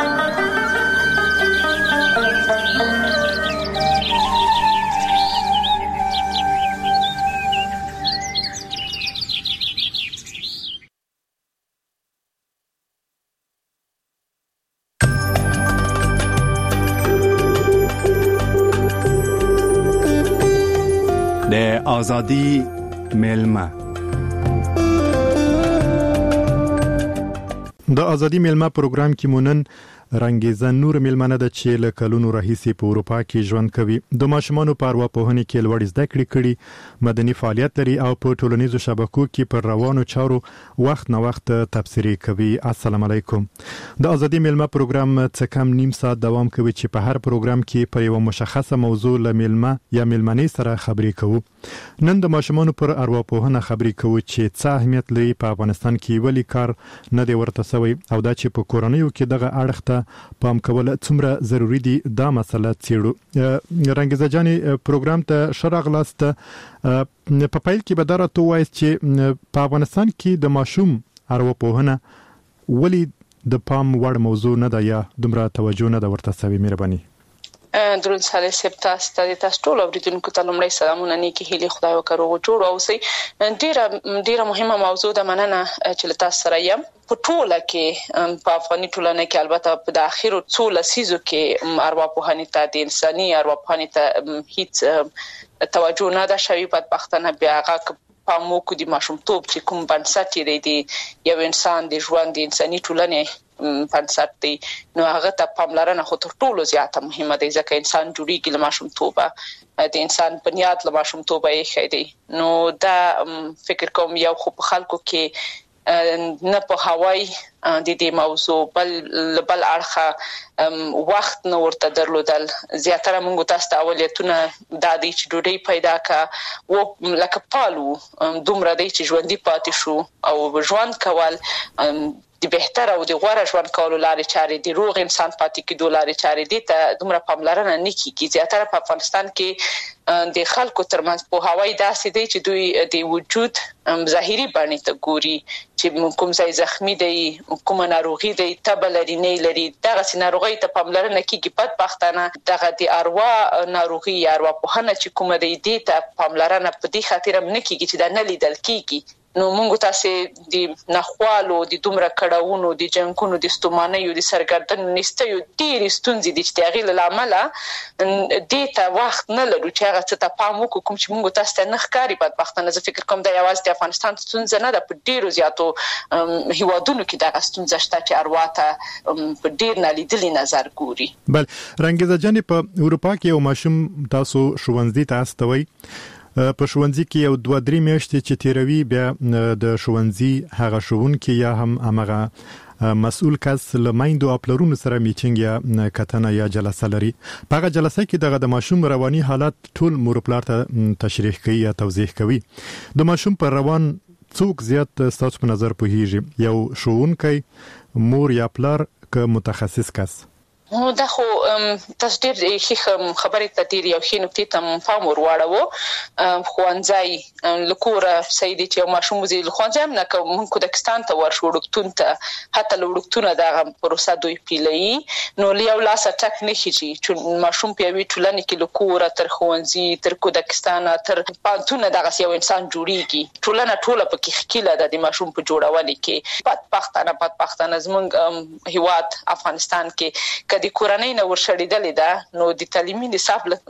S16: د آزادی میلمه
S1: د آزادی میلمه پروګرام کې مونن رنګیزه نور میلمنه د چې له کلونو راهیسې په اروپا کې ژوند کوي د ماشومانو په ارواپوهنې کې لوړ زده کړې کړي مدني فعالیت لري او په ټولنیزو شبکو کې پر روانو چارو وخت نه وخت تبصرې کوي. السلام علیکم. د آزادی میلمه پروګرام څه کم نیم ساعت دوام کوي چې په هر پروګرام کې پر یو مشخصه موضوع له میلمه یا میلمنې سره خبرې کوو. نن د ماشومانو پر ارواپوهنه خبرې کوو چې څه اهمیت لري په افغانستان کې ولی کار نه دی ورته سوی او دا چې په کورنیو کې دغه اړخ ته پام کول څومره ضروری دي دا مسله څېړو. رنګیزه جانې پروګرام ته شرغلاست په پیل کې به دا راته ووایاست چې په افغانستان کې د ماشوم ارواپوهنه ولې د پام وړ موضوع نه ده یا دومره توجه نه ده ورته سوې؟ مهرباني.
S17: درود سره سپ تاسو ته تاسو ټول اوریدونکو ته لومړی سلامونه نیکی هیلې خدای وکړو جوړ اوسئ. ډیره ډیره مهمه موضوع ده مننه چې تاسو سره یم په ټوله کې په افغاني ټولنه کې البته په د اخیرو څو لسیزو کې ارواپوهنې ته د انساني ارواپوهنې ته هیڅ توجه نه ده شوی. بدبختانه بیا هغه پامو کو د ماشومتوب چې کوم بنسټ دی یو انسان د ژوند د انساني ټولنې بنسټ دی نو هغه ته پاملرنه خو تر ټولو زیاته مهمه ده ځکه انسان جوړیږي له ماشومتوبه د انسان بنیاد له ماشومتوبه یې ښه دی. نو دا فکر کوم یو خو په خلکو کې نه په هوای د دې موضوع بل بل اړخه وخت نه ورته درلودل. زیاتره موږ تاسو ته اولیتونه د دې چې ډوډۍ پیدا کا و لکه پالو دومره دی چې ژوندۍ پاتې شو او ژوند کول د بهتر او د غوره ژوند کولو لارې چارې د روغ انسان پاتې کېدو لارې چارې دي ته دومره پاملرنه نه کیږي. زیاتره په افغانستان کې د خلکو ترمنځ پوهاوی داسې دی چې دوی د وجود ظاهري بڼې ته ګوري چې کوم ځای زخمی دی، کومه ناروغي دی، تبه لري نه لري، دغسې ناروغۍ ته پاملرنه کیږي. بدبختانه دغه د اروا ناروغي یا ارواپوهنه چې کومه دی دې ته پاملرنه په دې خاطر هم نه کیږي چې دا نه لیدل کیږي. نو موږ تاسو د نخوالو د دومره کړهونو د جنګونو د ستومانیو د سرګردن نستیو ډېرې ستونزې دي چې د هغې له امله دې ته وخت نه لرو چې هغه څه ته پام وکړو کوم چې موږ تاسو ته نه ښکاري. بدبختانه زه فکر کوم دا یوازې د افغانستان ستونزه نه ده، په ډېرو زیاتو هیوادونو کې دغه ستونزه شته چې اروا ته په ډېر نالیدلي نظر ګوري.
S1: بل رنګیزه جانې په اروپا کې یو ماشوم تاسو ښوونځي ته استوي، په ښوونځي کې یو دوه درې میاشتې چې تیروي، بیا د ښوونځي هغه ښوونکي یا هم هغه مسؤل کس له میندو او پلرونو سره میټینګ یا کتنه یا جلسه لري. په هغه جلسه کې دغه د ماشوم رواني حالت ټول مور پلار ته تشریح کوي یا توضیح کوي. د ماشوم پر روان څوک زیات ستاسو په نظر پوهیږي، یو ښوونکی، مور یا پلار که متخصص کس؟
S17: نو دا خو تاسو ډېر ښه خبرې ته ډېر یو ښې نکتې ته پام ور واړوو. ښوونځی له کوره صحیح دی چې یو ماشوم وځي له ښوونځي هم نه که موږ کودکستان ته ورشو، وړکتون ته، حتی له وړکتونه دغه پروسه دوی پیلوي. نو له یو لاسه ټک نه خیږي چې ماشوم په یوې ټولنې کې له کوره تر ښوونځي تر کودکستانه تر پوهنتونه دغسې یو انسان جوړیږي. ټولنه ټوله پکې ښکیله ده د ماشوم په جوړونې کې. بدبختانه بدبختانه زموږ هیواد افغانستان کې د کورنۍ نه ورشړېدلې ده، نو د تعلیمي نصاب له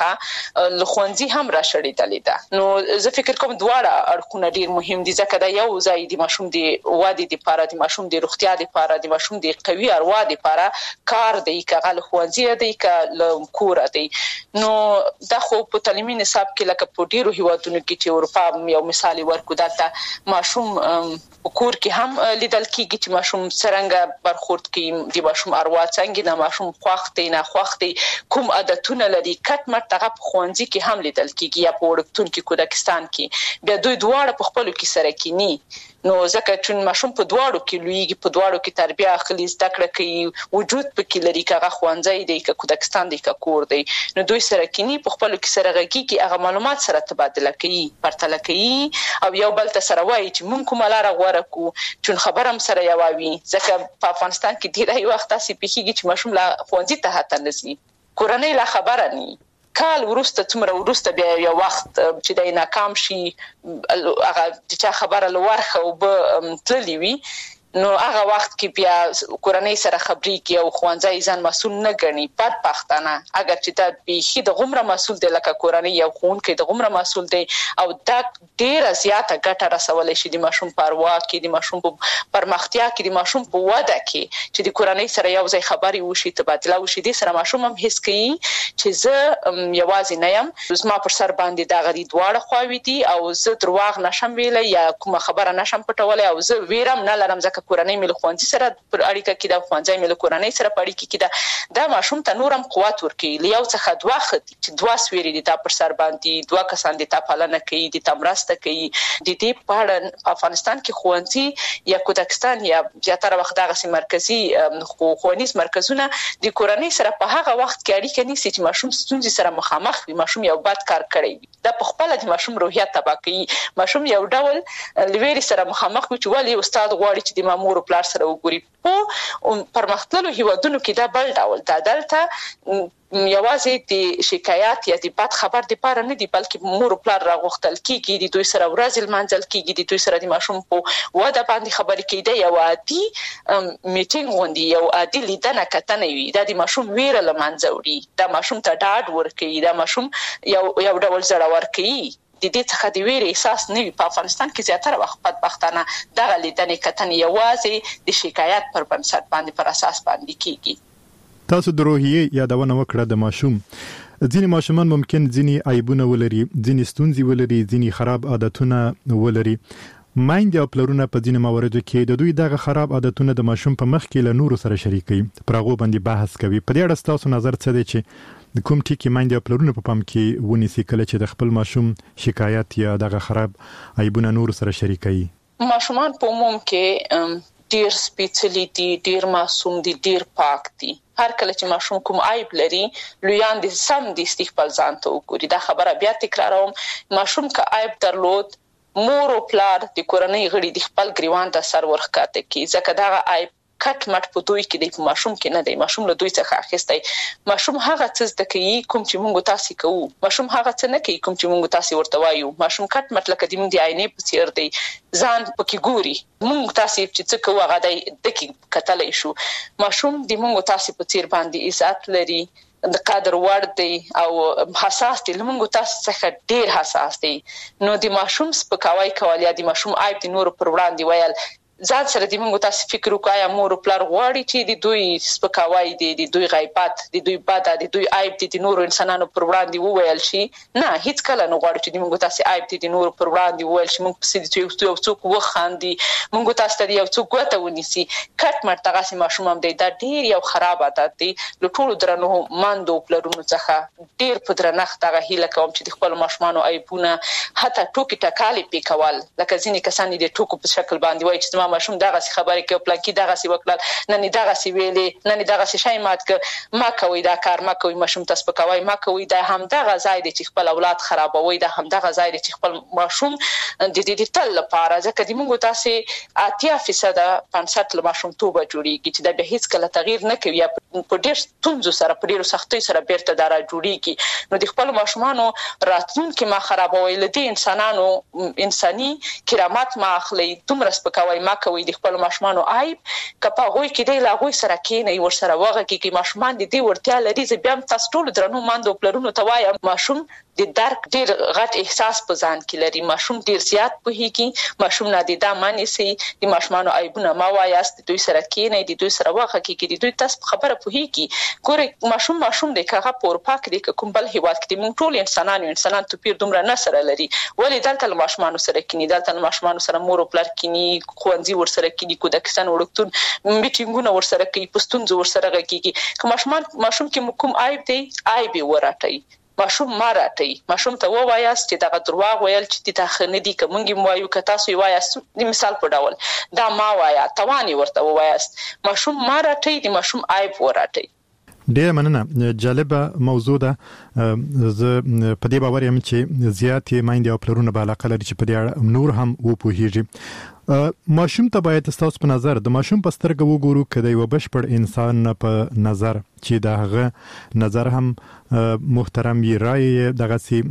S17: اړخه له ښوونځي هم راشړېدلې ده. نو زه فکر کوم دواړه اړخونه ډېر مهم دي، ځکه دا یو ځای د ماشوم د ودې دپاره، د ماشوم د روغتیا دپاره، د ماشوم د قوي اروا دپاره کار دی، که هغه له ښوونځي دی که له کوره دی. نو دا خو په تعلیمي نصاب کې لکه په ډېرو هیوادونو کې چې اروپا یو مثال ورکو، دلته ماشوم په کور کې هم لیدل کېږي چې ماشوم څرنګه برخورد کوي، د ماشوم اروا څنګه، ماشوم خوښ دی نه خوښ دی، کوم عادتونه لري، کټ مټ دغه په ښوونځي کې هم لیدل کېږي یا په وړکتون کې، کودکستان کې. بیا دوی دواړه په خپلو کې سره کینی. نو ځکه چې ماشوم په دواړو کې لویږي، په دواړو کې تربیه اخلي، زده کړه کوي، وجود پکې لري، که هغه ښوونځی دی که کودکستان دی که کور دی. نو دوی سره کینی، په خپلو کې سره غږیږي، هغه معلومات سره تبادله کوي، پرتله کوي، او یو بل ته سره وایي چې موږ کومه لاره غوره کړو، چون خبره هم سره یوه وي. ځکه په افغانستان کې ډېری وخت داسې پېښېږي چې ماشوم لا ښوونځي ته حتی نه ځي، کورنۍ لا خبره نه وي. کال وروسته څومره وروسته بیا یو وخت چې دی ناکام شي، هغه د چا خبره له ورخه اوبه تللي وي، نو هغه وخت کې بیا کورنۍ سره خبرېږي او ښوونځی ځان مسؤل نه ګڼي. بدبختانه اگر چې دا بیخي د غومره مسؤل دی لکه کورنۍ یو ښوونکی د غومره مسؤل دی، او دا ډېره زیاته ګټه رسولی شي د ماشوم په اروا کې، د ماشوم په پرمختیا کې، د ماشوم په وده کې، چې د کورنۍ سره یو ځای خبرې وشي، تبادله وشي. دې سره ماشوم هم حس کوي چې زه یوازې نه یم، زما پر سر باندې دغه دي دواړه خواوې دي، او زه درواغ نشم ویلی یا کومه خبره نشم پټولی، او زه ویره هم نه لرم ځکه کورنۍ مې له ښوونځي سره پر اړیکه کې ده، ښوونځی مې له کورنۍ سره په اړیکه کې ده. دا ماشوم ته نور هم قوت ورکوي. له یو څخه دوه ښه دي چې دوه سویرې دي تا پر سر باندې، دوه کسان دي تا پالنه کوي، دي تا مرسته کوي. د دې په اړه په افغانستان کې ښوونځي یا کودکستان یا زیاتره وخت دغسې مرکزي ښوونیز مرکزونه د کورنۍ سره په هغه وخت کې اړیکه نیسي چې ماشوم ستونزې سره مخامخ وي، ماشوم یو بد کار کړی وي. دا په خپله د ماشوم روحیه تباه کوي. ماشوم یو ډول له ویرې سره مخامخ وي چې ولې استاد غواړي چې د مامور پلار سره وګوري. په پرمختللو هیوادونو کې دا بل ډول ده. دلته یوازې د شکایت یا د بد خبر دپاره نه دي، بلکې مور او پلار راغوښتل کېږي، د دوی سره ورځې لمانځل کېږي، د دوی سره د ماشوم په وده باندې خبرې کېږي. یو عادي میټینګ غوندې یو عادي لیدنه کتنه وي. دا د ماشوم ویره له منځه وړي، دا ماشوم ته ډاډ ورکوي، دا ماشوم یو یو ډول زړور کوي. د دې څخه د ویرې احساس نه وي. په افغانستان کې زیاتره وخت بدبختانه دغه لیدنې کتنې یوازې د شکایت پر بنسټ باندې پر اساس باندې کېږي.
S1: تاسو د روحیې یادونه وکړه د ماشوم. ځینې ماشومان ممکن ځینې عیبونه ولري، ځینې ستونزې ولري، ځینې خراب عادتونه ولري. مایندې او پلرونه په ځینې مواردو کې د دوی دغه خراب عادتونه د ماشوم په مخ کې له نورو سره شریکوي، پر هغو باندې بحث کوي. په دې اړه ستاسو نظر څه دی چې د کوم ټکي مایندې او پلرونه په پام کې ونیسي کله چې د خپل ماشوم شکایت یا دغه خراب عیبونه نورو سره شریکوي؟
S17: ماشومان په عموم کې ډیر سپیڅلی دي، ډیر معصوم دي، ډیر پاک دي. هر کله چې ماشوم کوم عیب لري لویان دي سم دي خپل ځان ته وګوري. دا خبره بیا تکراروم، ماشوم که عیب درلود مور او پلار د کورنۍ غړي د خپل ګریوان ته سر ورخکاته کی، ځکه دا عیب کټ مټ په دوی کې د ماشوم کې نه دی. ماشوم له دوی څخه اخیستی. ماشوم هغه څه زده کوي کوم چې موږ تاسو کوو. ماشوم هغه څه نه کوي کوم چې موږ تاسو ورته وایو. ماشوم کټ مټ لکه د موږ د عینې په څیر دی، ځان پکې ګوري. موږ تاسو چې څه کوو هغه دی دکې کتلای شو. ماشوم د موږ تاسو په څیر باندې عزت لري، د قدر وړ دی او حساس دی. لمونږ تاسو څخه ډیر حساس دی. نو د ماشوم سپکاوی کول یا د ماشوم عیب د نور پر وړاندې ویل، ځان سره د موږ تاسو فکر وکایا مور پلار غواړي چې د دوی سپکاوی دي، د دوی غیبت، د دوی بد، د دوی عیب دي د نور انسانانو پر وړاندې وویل شي. نه، هیڅ کله نه غواړي چې د موږ تاسو عیب دي د نور پر وړاندې وویل شي. موږ پسې چې یو څوک وخاندي، موږ تاسو ته یو څوک ګوته ونیسي، کټ مټ دغه ماشوم هم دی. دا ډیر یو خراب عادت دی. له ټولو درنو ماندو پلرونو څخه ډیر په درنښت دغه هیله کوم چې د خپل ماشومانو عیبونه حتی ټوکې ټکالې پې کول، لکه ځینې کسان د ټوکو په شکل باندې وایي چې ماشوم دغه څه خبرې کوي، پلانکی دغه څه وکړل، نن دغه څه ویلې، نن دغه څه شی مات ک، ما کوي دا کار، ما کوي ماشوم تاسو پکوي، ما کوي. دا هم دغه ځای دی چې خپل اولاد خرابوي. دا هم دغه ځای دی چې خپل ماشوم د دې د تل لپاره، ځکه د موږ تاسو اتیا فیصد پنځه له ماشوم توبه جوړیږي چې دا به هیڅ کله تغییر نه کوي. په ډېر ستونزو سره په ډېرو سختۍ سره بیرته دارا جوړیږي. نو د خپل ماشومانو راتلونکي ما خرابوي، لدی انسانانو انساني کرامت ما اخلي، دومره سپکوي ما کوي. د خپل ماشومانو عیب کپا غوي کې دی لا غوي سره کې نه ور سره وغه کې ماشومان د دې ورتیا لري. زه بیا تاسو ټول درنو ماندو پلرونو ته وایم، ماشوم د درک ډیر غټ احساس په ځان کې لري. ماشوم ډیر زیات پوهیږي. ماشوم نه د دا معنی سي د ماشومانو عیبونه ما وایاست، دوی سره کې نه د دوی سره وغه کې د دوی تاسو خبره پوهیږي. ګوره ماشوم ماشوم د کاغه پور پاک دی کوم بل هیواد کې موږ ټول انسانانو انسانان ته پیر دومره نه سره لري. ولی دلته ماشومانو سره کې نه دلته ماشومانو سره مور او پلار کې نه خوندې ور سره کې کو د کسان وړکتون میټینګونه ور سره کې پښتون زور سره کې که ماشومان ماشوم کې کوم عیب دی عیب وراتای. ماشوم ماراټي ماشوم ته ووایاست چې دا دروغ ویل چې تا خنه دي کومږي موایو که تاسو وایاست د مثال په ډول دا ما وایا توانی ورته وایاست. ماشوم ماراټي د ماشوم عیب وراتای.
S1: ډیر مننه، جالبه موضوع ده. زه په دې باور یم چې زیاتې مایندې او پلرونه به علاقه لري چې په دې نور هم وپوهیږي. ماشوم ته باید تاسو په نظر د ماشوم په سترګه وګورو کله یو بشپړ انسان په نظر چې دغه نظر هم محترم وي، رائے دغه سي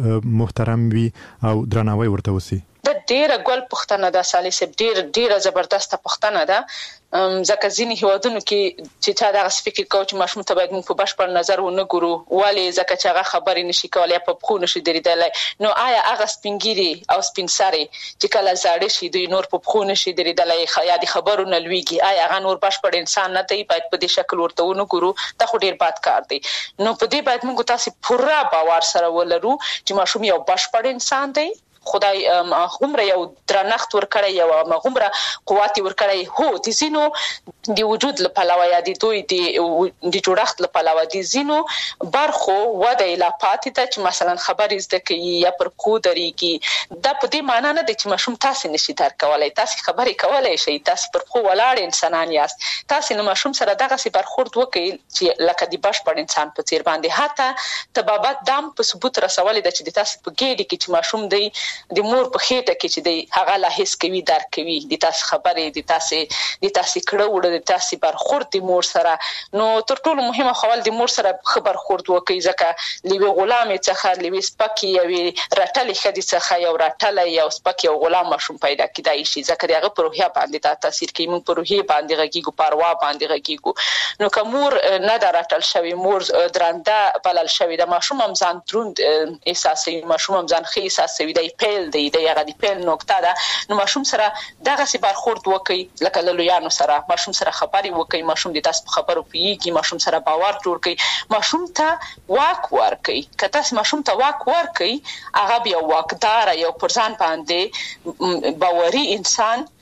S1: محترم وي او درناوی ورته وسی.
S17: د ډیره ګل پښتنه ده سالي سب ډیره ډیره زبردست پښتنه ده. ځکه ځینې هیوادونو کې چې تا دغه فکر کوي چې ماشوم ته باید موږ په بشپړ نظر ونه ګورو، ولې ځکه چې هغه خبرې نشي کولای په پخو نشي درېدلی. نو آیا هغه سپینګیري او سپینسري چې کله زاړه شي دوی نور په پخو نشي درېدلی یا د خبرو نه لویږي، آیا هغه نور بشپړ انسان نه دی؟ باید په دې شکل ورته ونه ګورو. دا خو ډیر بد کار دی. نو په دې باید موږ تاسو پوره باور سره ولرو چې ماشوم یو بشپړ انسان دی. خدای عمر یو درنښت ورکړی، یو عمر قوت ورکړی. هو د زینو د وجود لپاره یا د دوی د د جوړښت لپاره د زینو برخو وده لا پاتې ته چې مثلا خبرې زده کوي یا پر کو درېږي. دا په دې معنی نه دی چې ماشوم تاسو نشي درک کولای. تاسو خبرې کولای شئ، تاسو پر کو ولاړ انسانان یاست. تاسو نو ماشوم سره دغه سي برخورد وکړئ چې لکه د بشپړ انسان په څیر باندې. حتی تبابت دام په ثبوت رسولې د چې تاسو په ګېډه کې چې ماشوم دی د مور په خېټه کې چې دی هغه لا هیڅ کوي درک کوي د تاسو خبرې د تاسو د تاسو کړه وړه د تاسو برخورد د مور سره. نو تر ټولو مهمه خبره د مور سره خبر خورد وکړي، ځکه لوی غلام څخه لوی سپکی یو رټلې خدي څخه یو رټلې یو سپکی یو غلام ماشوم پیدا کیدای شي، ځکه دغه په روحیه باندې تا تاثیر کوي. موږ په روحیه باندې غږیږو، پروا باندې غږیږو. نو که مور نه درټل شوی، مور درنده بلل شوی، د ماشوم هم ځان دروند احساسوي، ماشوم هم ځان ښه احساسوي، دی پیل دی د هغه دی پیل نقطه ده. نو ماشوم سره دغه سي برخورد وکړي لکه له لویانو سره. ماشوم سره خبرې وکړي، ماشوم د تاسو په خبرو پیږي، ماشوم سره باور جوړ کړي، ماشوم ته واک ورکړي. که تاسو ماشوم ته واک ورکړي، هغه بیا واکدار یو پر ځان باندې باوري انسان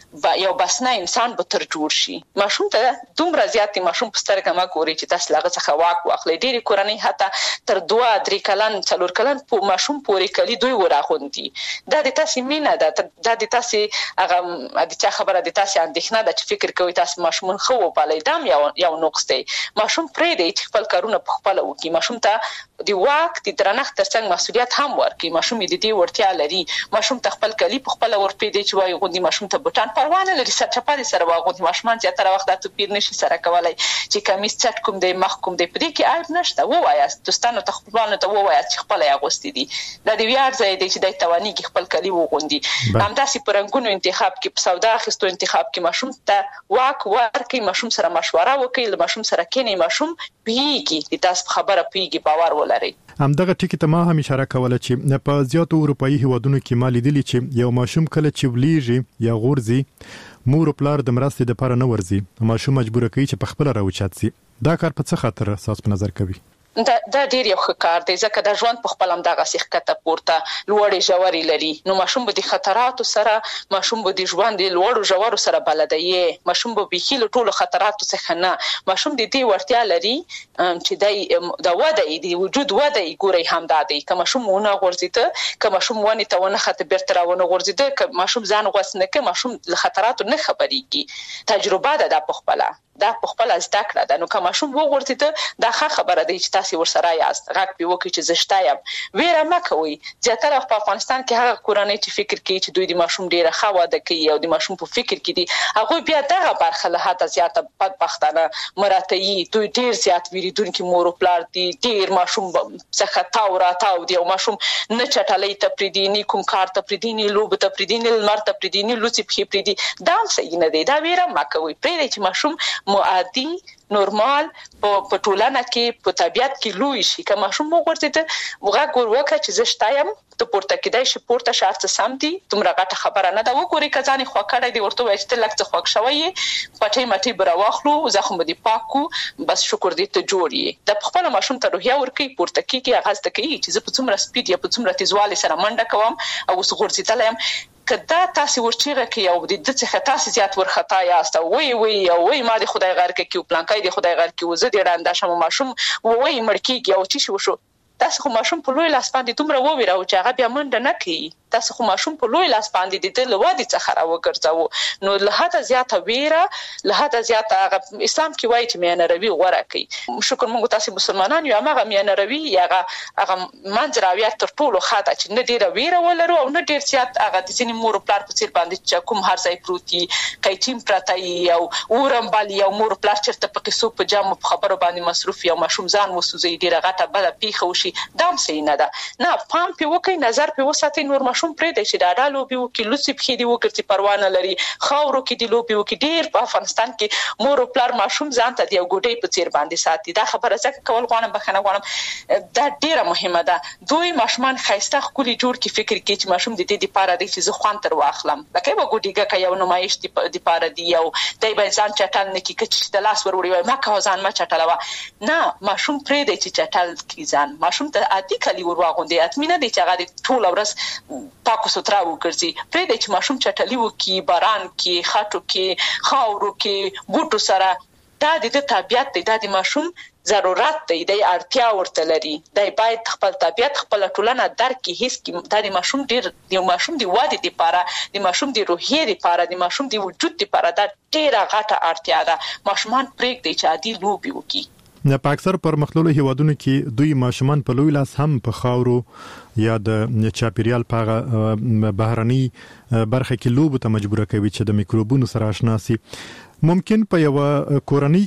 S17: یو بسنه انسان به تر جوړ شي. ماشوم ته دومره زیات ماشوم په سترګه ما ګوري چې تاسو لاغه څخه واک واخلي. ډېری کورنۍ حتی تر دوه درې کلن څلور کلن په ماشوم پورې کلی دوی وراغوندي. دا د تاسو مینه ده، دا د تاسو هغه د چا خبره د تاسو اندېښنه ده چې فکر کوي تاسو ماشوم خو وپالي. دا یو یو نقص دی. ماشوم پرې دی چې خپل کارونه په خپل وکړي. ماشوم ته د واک د درنښت ترڅنګ مسؤلیت هم ورکړي. ماشوم د دې وړتیا لري. ماشوم ته خپل کلی په خپل ورپې دی چې وایي غوندي ماشوم ته بوتان پروا نه لري، سرچپه دي سره واغوندي. ماشومان چې تر وخت د توپیر نشي سره کولای چې کمیس چټ کوم دی مخ کوم دی، په دې کې عیب نشته. ووایاست دوستانو ته خپلوانو ته ووایاست چې خپل یې اغوستي دي. دا د ویاړ ځای دی چې د توانیږي خپل کلی وغوندي. همداسې په رنګونو انتخاب کې، په سودا اخیستو انتخاب کې ماشوم ته واک ورکړي. ماشوم سره مشوره وکړي، له ماشوم سره کینې. ماشوم پیږي د تاسو خبره پیږي، باور ولري.
S1: همدغه ټکی ته ما هم اشاره کوله چې په زیاتو اروپאי هیوادونو کې ما لیدلی چې یو ماشوم کله چې ولیږي یا غورځي، مور او پلار د مرستې لپاره نه ورځي، ماشوم مجبور کوي چې په خپل راوچات سي. دا کار په څه خاطر اساس په نظر کوي؟
S17: دا دا ډیر یو ښه کار دی، ځکه د ژوند په خپل هم دغه سیخکته پورته لوړې ژورې لري. نو ماشوم به د خطراتو سره، ماشوم به د ژوند د لوړو ژورو سره بلد دی. ماشوم به بیخي له ټولو خطراتو څخه نه، ماشوم د دې وړتیا لري چې د د وده د وجود وده ګوري هم دا دی. که ماشوم ونه غورځیده، که ماشوم ونې ته ونه خته بیرته راونه غورځیده، که ماشوم ځان غوس نه که ماشوم له خطراتو نه خبرېږي. تجربه ده دا په خپله، دا په خپل زده کړه ده. نو که ماشوم وغورځیده دا ښه خبره ده چې تاسو ورسره یاست، غږ پې وکړئ چې زه شته یم. ویره مه کوئ. زیاتره په افغانستان کې هغه کورنۍ چې فکر کوي چې دوی د ماشوم ډېره ښه واده کوي او د ماشوم په فکر کې دي، هغوی بیا دغه برخه له حده زیاته بدبختانه مراته یي. دوی ډېر زیات ویرېدونکي مور او پلار دي، ډېر ماشوم څخه تاو راتاو دي او ماشوم نه چټلۍ ته پرېږدي، نه کوم کار ته پرېږدي، نه لوبو ته پرېږدي، نه لمر ته پرېږدي، نه لوڅې پښې پرېږدي. دا هم صحیح نه دی. دا ویره مه کوئ. پرېږدئ چې ماشوم معادي نورمال په ټولنه کې په طبیعت کې لوی شي. که ماشوم وغورځېده، غږ ور وکړه چې زه شته یم، ته پورته کېدای شي، پورته شه، هر څه سم دي، دومره غټه خبره نه ده. وګورئ که ځان یې خوږ کړی دی، ورته ووایه چې ته لږ څه خوږ شوی یې، پټۍ مټۍ به راواخلو، زخم به دې پاک کړو، بس شکر دې ته جوړ یې. د خپله ماشوم ته روحیه ورکوي، پورته کېږي، هغه زده کوي چې زه په څومره سپیډ یا په څومره تیزوالي سره منډه کوم او اوس غورځېدلی یم. که دا تاسو ورچیغه کوي او د دې څخه تاسو زیات ورخطا یاست او وی وی او وی ما د خدای غر کې او پلانکای د خدای غر کې وزه د ډاندا شم ماشوم وی مړکیږي او چی شو شو تاسو خو ماشوم په لوی لاس باندې دومره وویره او چې هغه بیا منډه نه کوي. تاسو خو ماشوم په لوی لاس باندې د دې لوادي څخه راوګرځاو. نو له حده زیاته ویره، له حده زیاته هغه اسلام کې وایي چې میانه روي غوره کوي. شکر مونږ تاسو مسلمانان یو هغه میانه روي هغه هغه منځراویت تر ټولو خاطه چې نه ډیره ویره ولرو او نه ډیر زیات هغه د ځینې مور پلار په څیر باندې چې کوم هر ځای پروتي کایټیم پرتای او اورم بالی او مور پلار چرته په قصو په جامو په خبرو باندې مصروف یا ماشوم ځان وسوځي ډیره غټه بل پیخه وشي. دام صحیح نه ده. نه پام په وکي، نظر په وساتي، نور ماشوم پرې دی چې دا ډالو به وکي، لوڅي په دې وکړي پروانه لري، خاورو کې دی لوبي وکي. ډیر په افغانستان کې مور او پلار ماشوم ځان ته دی ګوډي په څیر باندې ساتي. دا خبره ځکه کول غواړم بخنه غواړم، دا ډیره مهمه ده. دوی ماشومان خایسته خولي جوړ کی فکر کوي چې ماشوم د دې لپاره دی چې زه خوان تر واخلم، لکه به ګوډیګه کوي یو نمایش دی د لپاره دی او دای به ځان چټل نه کی چې د لاس ور وړي ما کا ځان ما چټلوا. نه ماشوم پرې دی چې چټل کی ځان. ماشوم ته عادي کلی ور واغوندي، اتمنه دی چې هغه ټول ورځ پاکو سترا وګرځي. پرې دی چې ماشوم چټلی وکي، باران کې، خاطو کې، خاورو کې، بوټو سره. دا د طبيعت دی، دا د ماشوم ضرورت دی، د اړتیا ورته لري. دا باید خپل طبيعت خپل ټولنه درک کی هیڅ کی. دا د ماشوم ډیر د ماشوم دی واده لپاره، د ماشوم دی روحیه لپاره، د ماشوم دی وجود لپاره دا ډیره غټه اړتیا ده. ماشومان پرېږدي چې عادي لوبي وکي.
S1: نه په اکثر پرمختللو هیوادونو کې دوی ماشومان په لوی لاس هم په خاورو یا د چاپیریال په بهرني برخه کې لوبو ته مجبور کوي چې د میکروبونو سره آشنا سي. ممکن په یو کورنۍ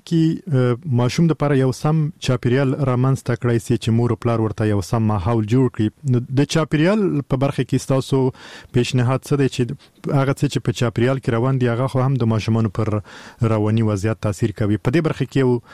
S1: کې ماشوم د لپاره یو سم چاپیریال رامنځته کړی سي چې مور او پلار ورته یو سم ماحول جوړ کړي. د چاپیریال په برخه کې تاسو پیشنهاد څه دی چې هغه څه چې په چاپیریال کې روان دي هغه خو هم د ماشومانو پر رواني وضعیت تاثیر کوي؟ په دې برخه کې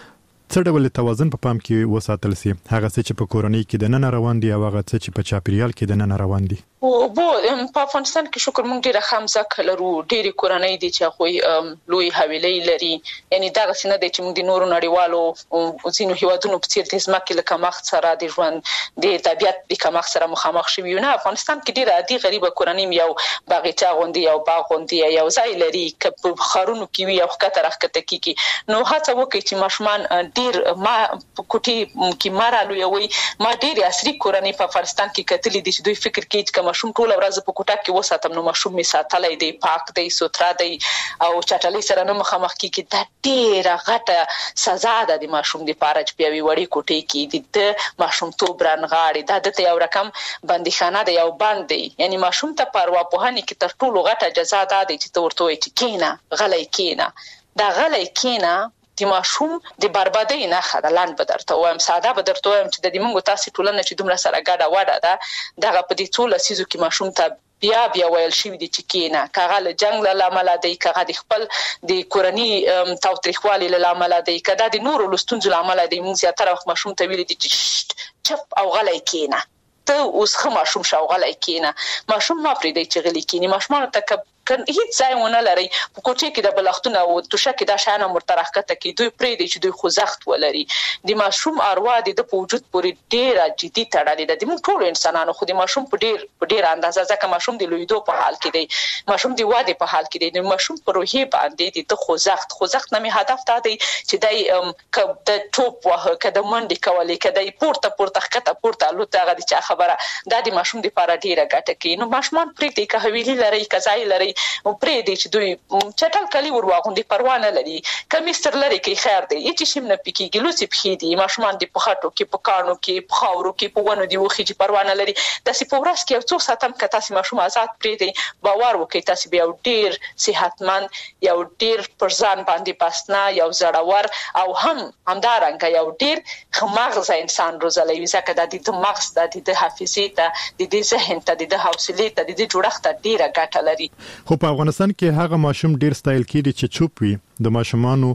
S1: څه ډول توازن په پام کې وساتل سي هغه څه چې په کورنۍ کې د نن روان دي او هغه څه چې په چاپیریال کې د نن روان دي؟
S17: او بو په افغانستان کې شکر مونږ ډیره خامزه کلرو ډیره کورنۍ دي چې خو لوی حویلۍ لري، یعنی دا غسنه دي چې موږ د نورو نړیوالو او ځینو هیوادونو په څیر د ځمکې له کمښت سره د ژوند د طبيعت د کمښت سره مخامخ شوي یو. نه افغانستان کې ډیره عادي غریبه کورنۍ یو باغچه غوندي یو باغ غوندي یو ځای لري چې په خارونو کې وي او خطر راخته کیږي، نو هڅه وکړي چې ماشومان ډیر ما کوټي کې مارالو یوي ما ډیر عصري کورنۍ په افغانستان کې کتلې دي چې دوی فکر کوي چې ماشوم ټول ورځ په کوټه کې وساتم نو ماشوم می ساتلای دی پاک دی سوترا دی او چټلې سره نه مخامخ کیږي. دا ډیره غټه سزا ده د ماشوم د پاره چې پیوي وړي کوټه کې د ماشوم تو برانغاړي دا د یو رقم بندیخانه دی یو باندې، یعنی ماشوم ته پروا پوهنه کې تر ټولو غټه جزا ده چې ته ورته وایي چې کینا غلای کینا دا غلای کینا د ماشوم د بربادۍ نه خدلان بدرته وایم ساده بدرته وایم چې د دې مونږ تاسو ټولنه چې دومره سره ګډه وډه ده دغه په دې ټول سيزو کې ماشوم ته بیا بیا ویل شي د چکینا کاغه له جنگ له عمل دی کاغه د خپل د کورنی توتریخوالي له عمل دی کدا د نورو لستونځ له عمل دی مونږ زیاتره وخت ماشوم ته ویل دي چې چپ او غلای کینا ته اوس خه ماشوم شاو غلای کینا ماشوم ما پرې دی چې غلی کینی ماشوم ته کن هیڅ ځای ونه لري په کوټه کې د بلختونه او توشه کې د شانه مرترخته کې دوی پرې دي چې دوی خوځښت ولري د ماشوم اروا د په وجود پورې ډیره جدي تړلې ده د موږ ټول انسانانو خو د ماشوم په ډیر په ډیر اندازه ځکه ماشوم د لویدو په حال کې دی ماشوم د واده په حال کې دی د ماشوم په روحي باندې د خوځښت خوځښت نه هدف تا دی چې دای د ټوپ وه کده منډي کولې کده پورته پورته خته پورته لوته غدي چې خبره د دې ماشوم د پاره ډیره ګټه کوي. نو ماشومان پرې دي که حویلي لري کزای لري او پرې دي چې دوی چټل کلی ورواغوندي پروا نه لري کمیستر لري کې خیر دی هیڅ شي نه پکېږي لوڅي پخې دي ماشومان د پخاټو کې په کانو کې په خاورو کې په ونو دی وخی چې پروا نه لري د سی په ورځ کې یو څو ساتم که تاسو ماشوم آزاد پرې دی باور وکړئ تاسو بیا ډیر صحتمن یو ډیر پرځان باندې پاسنا یو زړور او هم همدارنګ یو ډیر خماغز انسان روزلای ځکه د دې مغز د دې حافظې ته د دې ذهن ته د دې حوصله ته د دې جوړښت ډیره ګټه لري.
S1: خو په افغانستان کې هغه ماشوم ډیر سټایل کړي چې چوپ وي د ماشومانو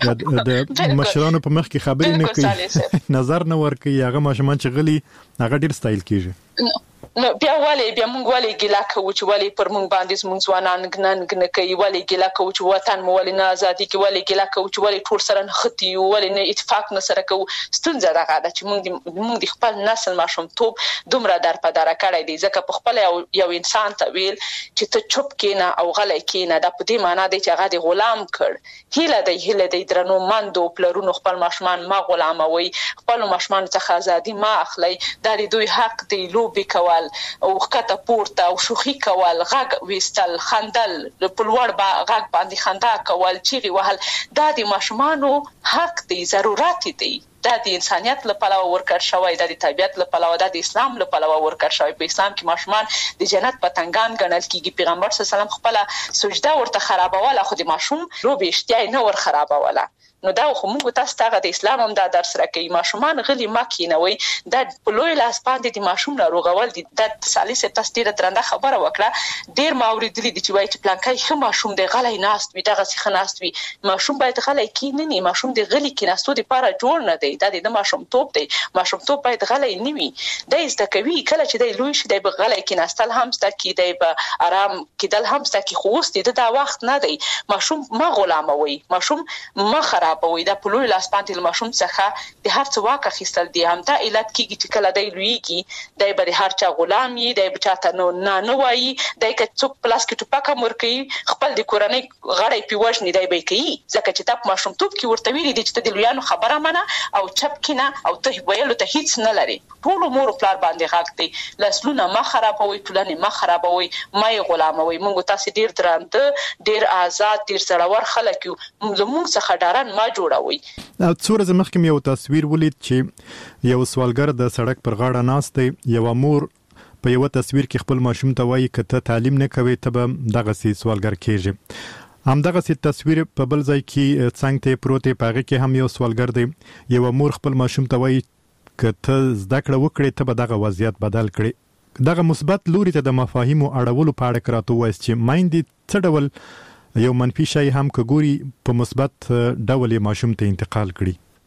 S1: د مشرانو په مخ کې خبرې نه کوي نظر نه ور کوي هغه ماشومان چې غلي هغه ډیر سټایل کیږي.
S17: نو بیا والی بیا مونږ والی ګیلا کوو چې والی پر مونږ باندې مونږ ځوانان ګنن نه کوي والی ګیلا کوو چې وطن مو والی نه ازادي کې والی ګیلا کوو چې والی ټول سره نه ختی والی نه اتفاق نه سره کوو ستونزه دغه ده چې مونږ مونږ د خپل نسل ماشوم توپ دومره در په دره کړی دی ځکه په خپل یو یو انسان ته ویل چې ته چوپ کینا او غلی کینا دا په دې معنی دی چې هغه د غلام کړ هیله دی هیله دی درنو مندو پلرونو خپل ماشومان ما غلاموي خپل ماشومان څخه ازادي ما اخلي دا دوی حق دی لوبي کول او خطه پورته او شوخي کول غږ وستل خندل په لوړ غږ باندې خندا کول چیغي وهل دا د ماشومانو حق دی ضرورت دی دا د انسانيت لپاره ورکړ شوی دا د طبيعت لپاره دا د اسلام لپاره ورکړ شوی په اسلام کې ماشومان د جنت پتنګان ګڼل کیږي پیغمبر صلی الله علیه وسلم خپل سجده ورته خرابوله خو د ماشوم روبي اشتیای نه ور خرابوله نو دا خو موږ تاسو ته د اسلام هم دا درس راکوي ماشومان غلي ماکینوي دا په لوی لاس باندې د ماشوم ناروغول دي د سالسه تاسو ډیره ترنده خبره وکړه ډیر ماوریدلي دي چې وایي چې پلانکای خو ماشوم د غلای ناست وي دغه څه خناست وي ماشوم باید غلای کینې نه ماشوم د غلي کیناستو لپاره جوړ نه دی دا د ماشوم توپ دی ماشوم توپ باید غلای نه وي د زده کوي کله چې د لوی شي د غلای کیناستل هم ست کی دی به آرام کېدل هم ست کی خوست دي دا وخت نه دی ماشوم ما غلاموي ماشوم ما خراب وي دا په لوی لاس باندې ماشوم څخه د هر څه واک اخیستل دي هم دا علت کیږي چې کله دی لویږي دی به هر چا غلام وي دی به چاته نو نه نه وایي دی که څوک پلاس کې ټوپک مور کوي خپل د کورنۍ غړی پیوښنی دی به کوي ځکه چې تاسو ماشوم توپ کې ورته ویلي دي چې د لویانو خبره منه او چپ کینه او ته ویلو ته هیڅ نه لري ټول مور پلار باندې حق دی لاسلونه ما خرابوي ټولنه ما خرابوي ما غلاموي موږ تاسو ډیر درند ډیر آزاد ډیر سړور خلک یو موږ څخه ډارن ما جوړوي.
S1: څو ورځې مخکې یو تصویر ولید چې یو سوالګر د سړک پر غاړه ناست دی یو مور په یو تصویر کې خپل ماشوم ته وایي که ته تعلیم نه کوي ته به دغه سي سوالګر کېږي همدغه سي تصویر په بل ځای کې څنګه ته پروت پاغه کې هم یو سوالګر دی یو مور خپل ماشوم ته وایي که ته زده کړه وکړې ته به دغه وضعیت بدل کړي دغه مثبت لوري ته د مفاهیمو اړولو په اړه کراته وایي چې مایندې څه ډول یو منفي شی هم کګوري په مثبت ډول ماشوم ته انتقال کړي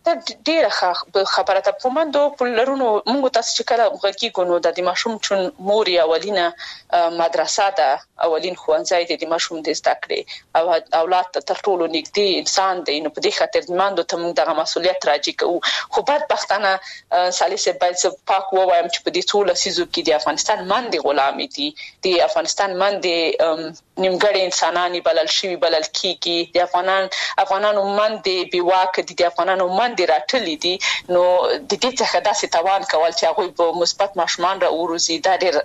S17: دا ډیره خبره ده. په مندو پلرونو موږ تاسو چې کله غږیږو نو د ماشوم چون مور اولینه مدرسه ده، اولین ښوونځی دی د ماشوم د زده کړې او اولاد ته تر ټولو نږدې انسان دی. نو په دې خاطر مندو ته موږ دغه مسؤلیت راجع کوو. خو بدبختانه سالسه باید پاک ووایم چې په دې ټول لسیزو کې د افغانستان مندې غلامي دي. د افغانستان مندې نیمګړي انسانان بلل شوي بلل کیږي. د افغانان افغانانو مندې بیواک دي، د افغانانو مندې راټلې دي. نو د دې څخه داسې توان کول چې هغه په مثبت ماشومان را وروزي دا ډېر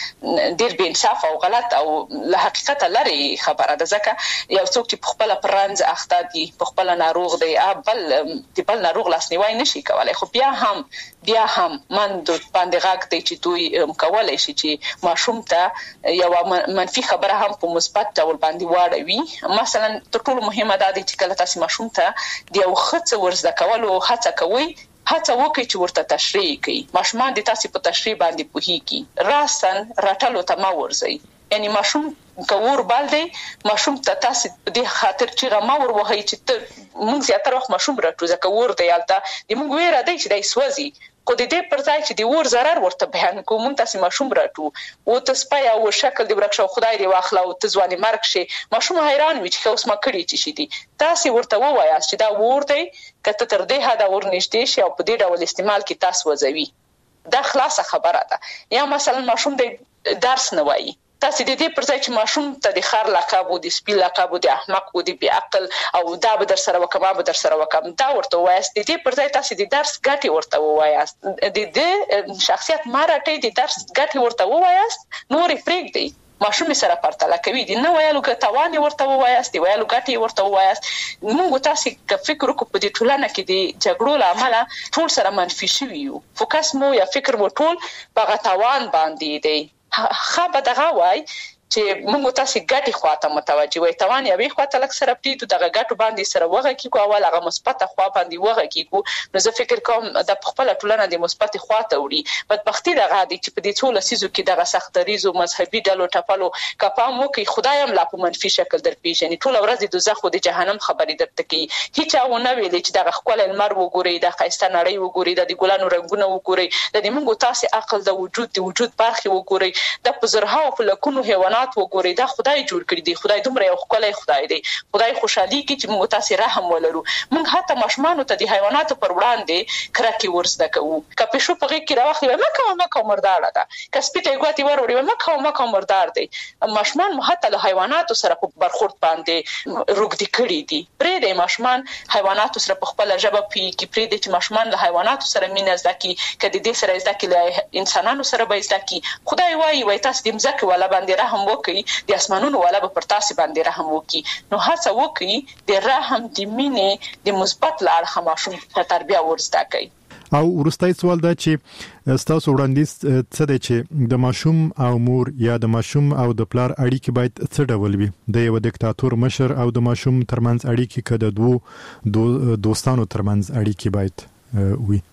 S17: ډېر بې انصاف او غلط او له حقیقت لري خبره ده. ځکه یو څوک چې په خپل پرنځ اخته دي، په خپل ناروغ دی، بل د بل ناروغ لاسنیوي نشي کولای. خو بیا هم بیا هم من د باندې غږ دی چې دوی کولای شي چې ماشوم ته یو منفي خبره هم په مثبت ډول باندې واړوي. مثلا تر ټولو مهمه دا دی چې کله تاسو ماشوم ته د یو ښه ورزده کولو هڅه کوئ، هڅه وکړئ چې ورته تشریح کړئ. ماشومان د تاسو په تشریح باندې پوهیږي. راسن راټلو ته ما ورځي، یعنی ماشوم کور بال دی، ماشوم ته تاسو په دې خاطر چې غما ور وهي چې ته مونږ زیاتره وخت ماشوم راټو ځکه ور دی یالته د مونږ ویره دی چې دای سوځي. خو د دې پر ځای چې د ور zarar ورته بیان کوم مونږ تاسو ماشوم راټو او ته سپای او شکل دی ورکشو خدای دی واخلا او ته ځواني مرګ شي. ماشوم حیران وي چې اوس ما کړی چې شي دي. تاسو ورته ووایاست چې دا ور دی کته تر دې هدا ور نشته شي او په دې ډول استعمال کې تاسو وځوي. دا خلاصه خبره ده. یا مثلا ماشوم د درس نه وایي، تاسو د دې پر ځای چې ماشوم ته د خار لقب او د سپی لقب او د احمق او د بی عقل او دا به در سره وکم به در سره وکم دا ورته وایاست. د دې پر ځای تاسو د درس ګټي ورته وایاست، د دې شخصیت مارټي د درس ګټي ورته وایاست. نور فریک دی ماشوم سره پرتله کوي دي نه ویلو ګټوان ورته وایاست، دی ویلو ګټي ورته وایاست. موږ تاسو که فکر وکړو په دې ټولنه کې د جګړو لامل ټول سره منفي شوي یو. فوکس مو یا فکر مو ټول په غټوان باندې دی. خا به دغه وای چې موږ تاسو ګټي خواته متوجه وي، توان یې به خواته لک سره پټیدو دغه ګټو باندې سره وغه کیږي او هغه مثبت خوا باندې وغه کیږي. نو زه فکر کوم د خپل ټولنه د مثبت خواته وړي. بدبختی دغه دي چې په دې ټول سيزو کې دغه سختريزو مذهبي ډلو ټپلو کپام وکي خدای هم لا په منفي شکل در پیژني. ټول ورځ د دوزخ او د جهنم خبرې درته کوي. هیڅ او نه ویلې چې دغه خپل المر وګوري، د خيسته نړۍ وګوري، د ګلانو رنگونه وګوري، د دې موږ تاسو عقل د وجود د وجود برخه وګوري، د پزرها او فلکونو حیوانات وګوري. دا خدای جوړ کړی دی. خدای دومره یو خدای خدای دی. خدای خوشحالي کی چې موږ تاسو رحم ولرو. موږ حتی ماشومان ته د حیواناتو پر وړاندې کرکې ورزده کوو. کپې شو په کې راوخلې مکه مکه مردار ده، کسبې ته ګوتی وروړي مکه مکه مردار دی. ماشومان مو حتی له حیواناتو سره په برخورد باندې روګدي کړی دي. پرې د ماشومان حیواناتو سره په خپل ژبه پی کې پرې د ماشومان له حیواناتو سره مینه زده کی، کدی دې سره زده کی له انسانانو سره به زده کی. خدای وایي وای تاسو د مزکه ولا باندې رحم وکړي، د اسمانونو ولا به پر تاسو باندې رحم وکړي. نو هڅه وکړي د رحم د مینې د مثبت لار خماشوم په تربیه ورزده کوي.
S1: او ورستای سوال دا چې ستاسو وړاندیز څه دی چې د ماشوم او مور یا د ماشوم او د پلار اړیکې باید څه ډول وي؟ د یو دیکتاتور مشر او د ماشوم ترمنځ اړیکې کده دوه دو دوستانو ترمنځ اړیکې باید وي.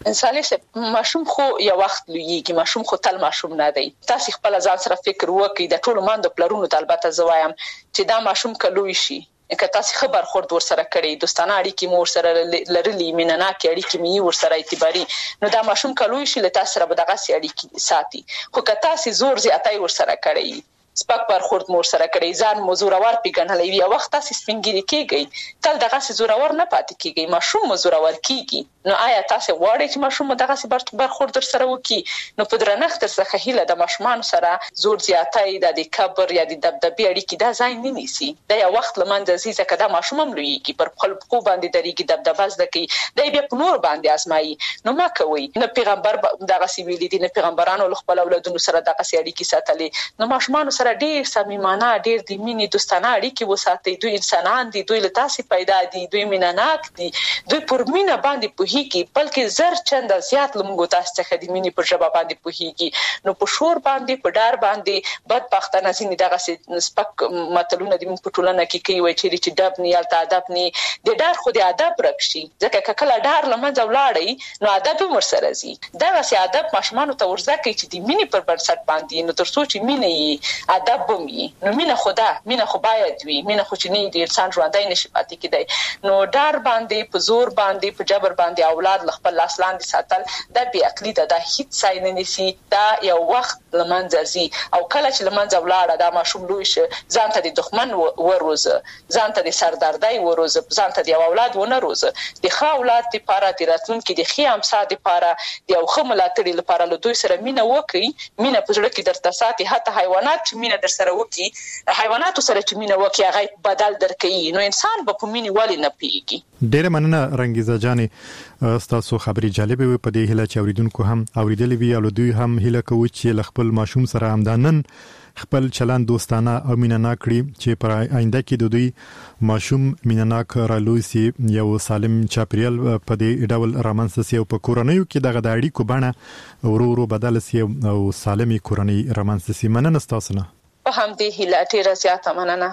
S17: انساني ماشوم خو یو وخت لویږي، ماشوم خو تل ماشوم نه دی. تاسو خپل ځان سره فکر وکړئ د ټولو ماندو پلرونو ته البته زوایم چې دا ماشوم کلوي شي که تاسو خبر خورد ور سره کړی، دوستانه اړیکې مو سره لرلې، مینناکې اړیکې مې ور سره اعتباري، نو دا ماشوم کلوي شي له تاسو سره به دغه سي اړیکې ساتي. خو که تاسو زور زیاتای ور سره کړی، سپک برخورد مور سره کړی، ځان مزورور پیګنلې یو وخت تاسو سپینګری کیږي، تل دغه سي زورور نه پاتې کیږي، ماشوم مزورور کیږي. نو آیا تاسو غواړئ چې ماشوم دغه سي برخورد سره وکي؟ نو په درنښت څخه هیله د ماشومان سره زور زیاتای د کبر یا د دبدبې اړیکې دا ځای نه نیسي. دا یو وخت لمنځه ځي ځکه دا ماشوم هم لویږي، پر خپل خو باندې درېږي، دبدبه زده کوي، دا بیا په نور باندې ازمایي. نو ما کوي نه پیغمبر دغه سی ویلي دي، نه پیغمبرانو خپل اولادونو سره دغه سي اړیکې ساتلې. نو ماشومان سره ډېر صمیمانه، ډېر د مینې دوستانه اړیکې وساتئ. دوی انسانان دي، دوی له تاسو پیدا دي، دوی مینناک دي، دوی پر مینه باندې پوهیږي، بلکې زر چنده زیات لمغو تاسو څخه د مینې پر ژبه باندې پوهیږي. نو په شور باندې، په ډار باندې بدبختانه ځینې دغه سپک متلونه د موږ په ټولنه کې کوي وایي چې ډب نه یالته ادب نه، د ډار خو د ادب رک شي، ځکه کله ډار لمنځه ولاړی نو ادب هم ورسره ځي. دغه سي ادب ماشومانو ته ورزده کوي چې د مینې پر بنسټ باندې، نو تر څو چې مینه یې ادب وي نو مینه خدا مینه خو باید وي مینه خو چې نه دی انسان ژوندۍ نشي پاتې کېدی نو ډار باندې په زور باندې په جبر باندې اولاد خپل لاس لاندې ساتل دا بی عقلی ده دا هیڅ ځای نه نیسي دا یو وخت لمنځه ځي او کله چې لمنځه ولاړه دا ماشوم لوی شي ځان ته د دښمن وروزه ځان ته د سردردۍ وروزه ځان ته د اولاد ونه روزه د ښه اولاد لپاره د راتلونکي د ښې امسا لپاره د یو ښه ملاتړي لپاره له دوی سره مینه وکړي مینه په زړه کې درته ساتي حتی حیوانات مینه در سره وکړي حیواناتو سره چې مینه وکړي هغه بدل درکوي نو انسان به په مینې ولې نه پیږي.
S1: ډېره مننه رنګیزه جانې ستاسو خبرې جالبه وي په دې هیله چې اوریدونکو هم اوریدلې وي او دوی هم هیله کوي چې خپل ماشوم سره همدانن خپل چلند دوستانه او مینناک کړي چې پر آینده کې د دوی ماشوم مینناک رالوسی یو سالم چاپریال په دې ډول رامنځته سي او په کورنیو کې دغه د اړیکو بڼه ورو ورو بدل سي او سالمي کورنۍ رامنځته سي. مننه تاسو نه
S17: په همدې هیله ډیره زیاته مننه.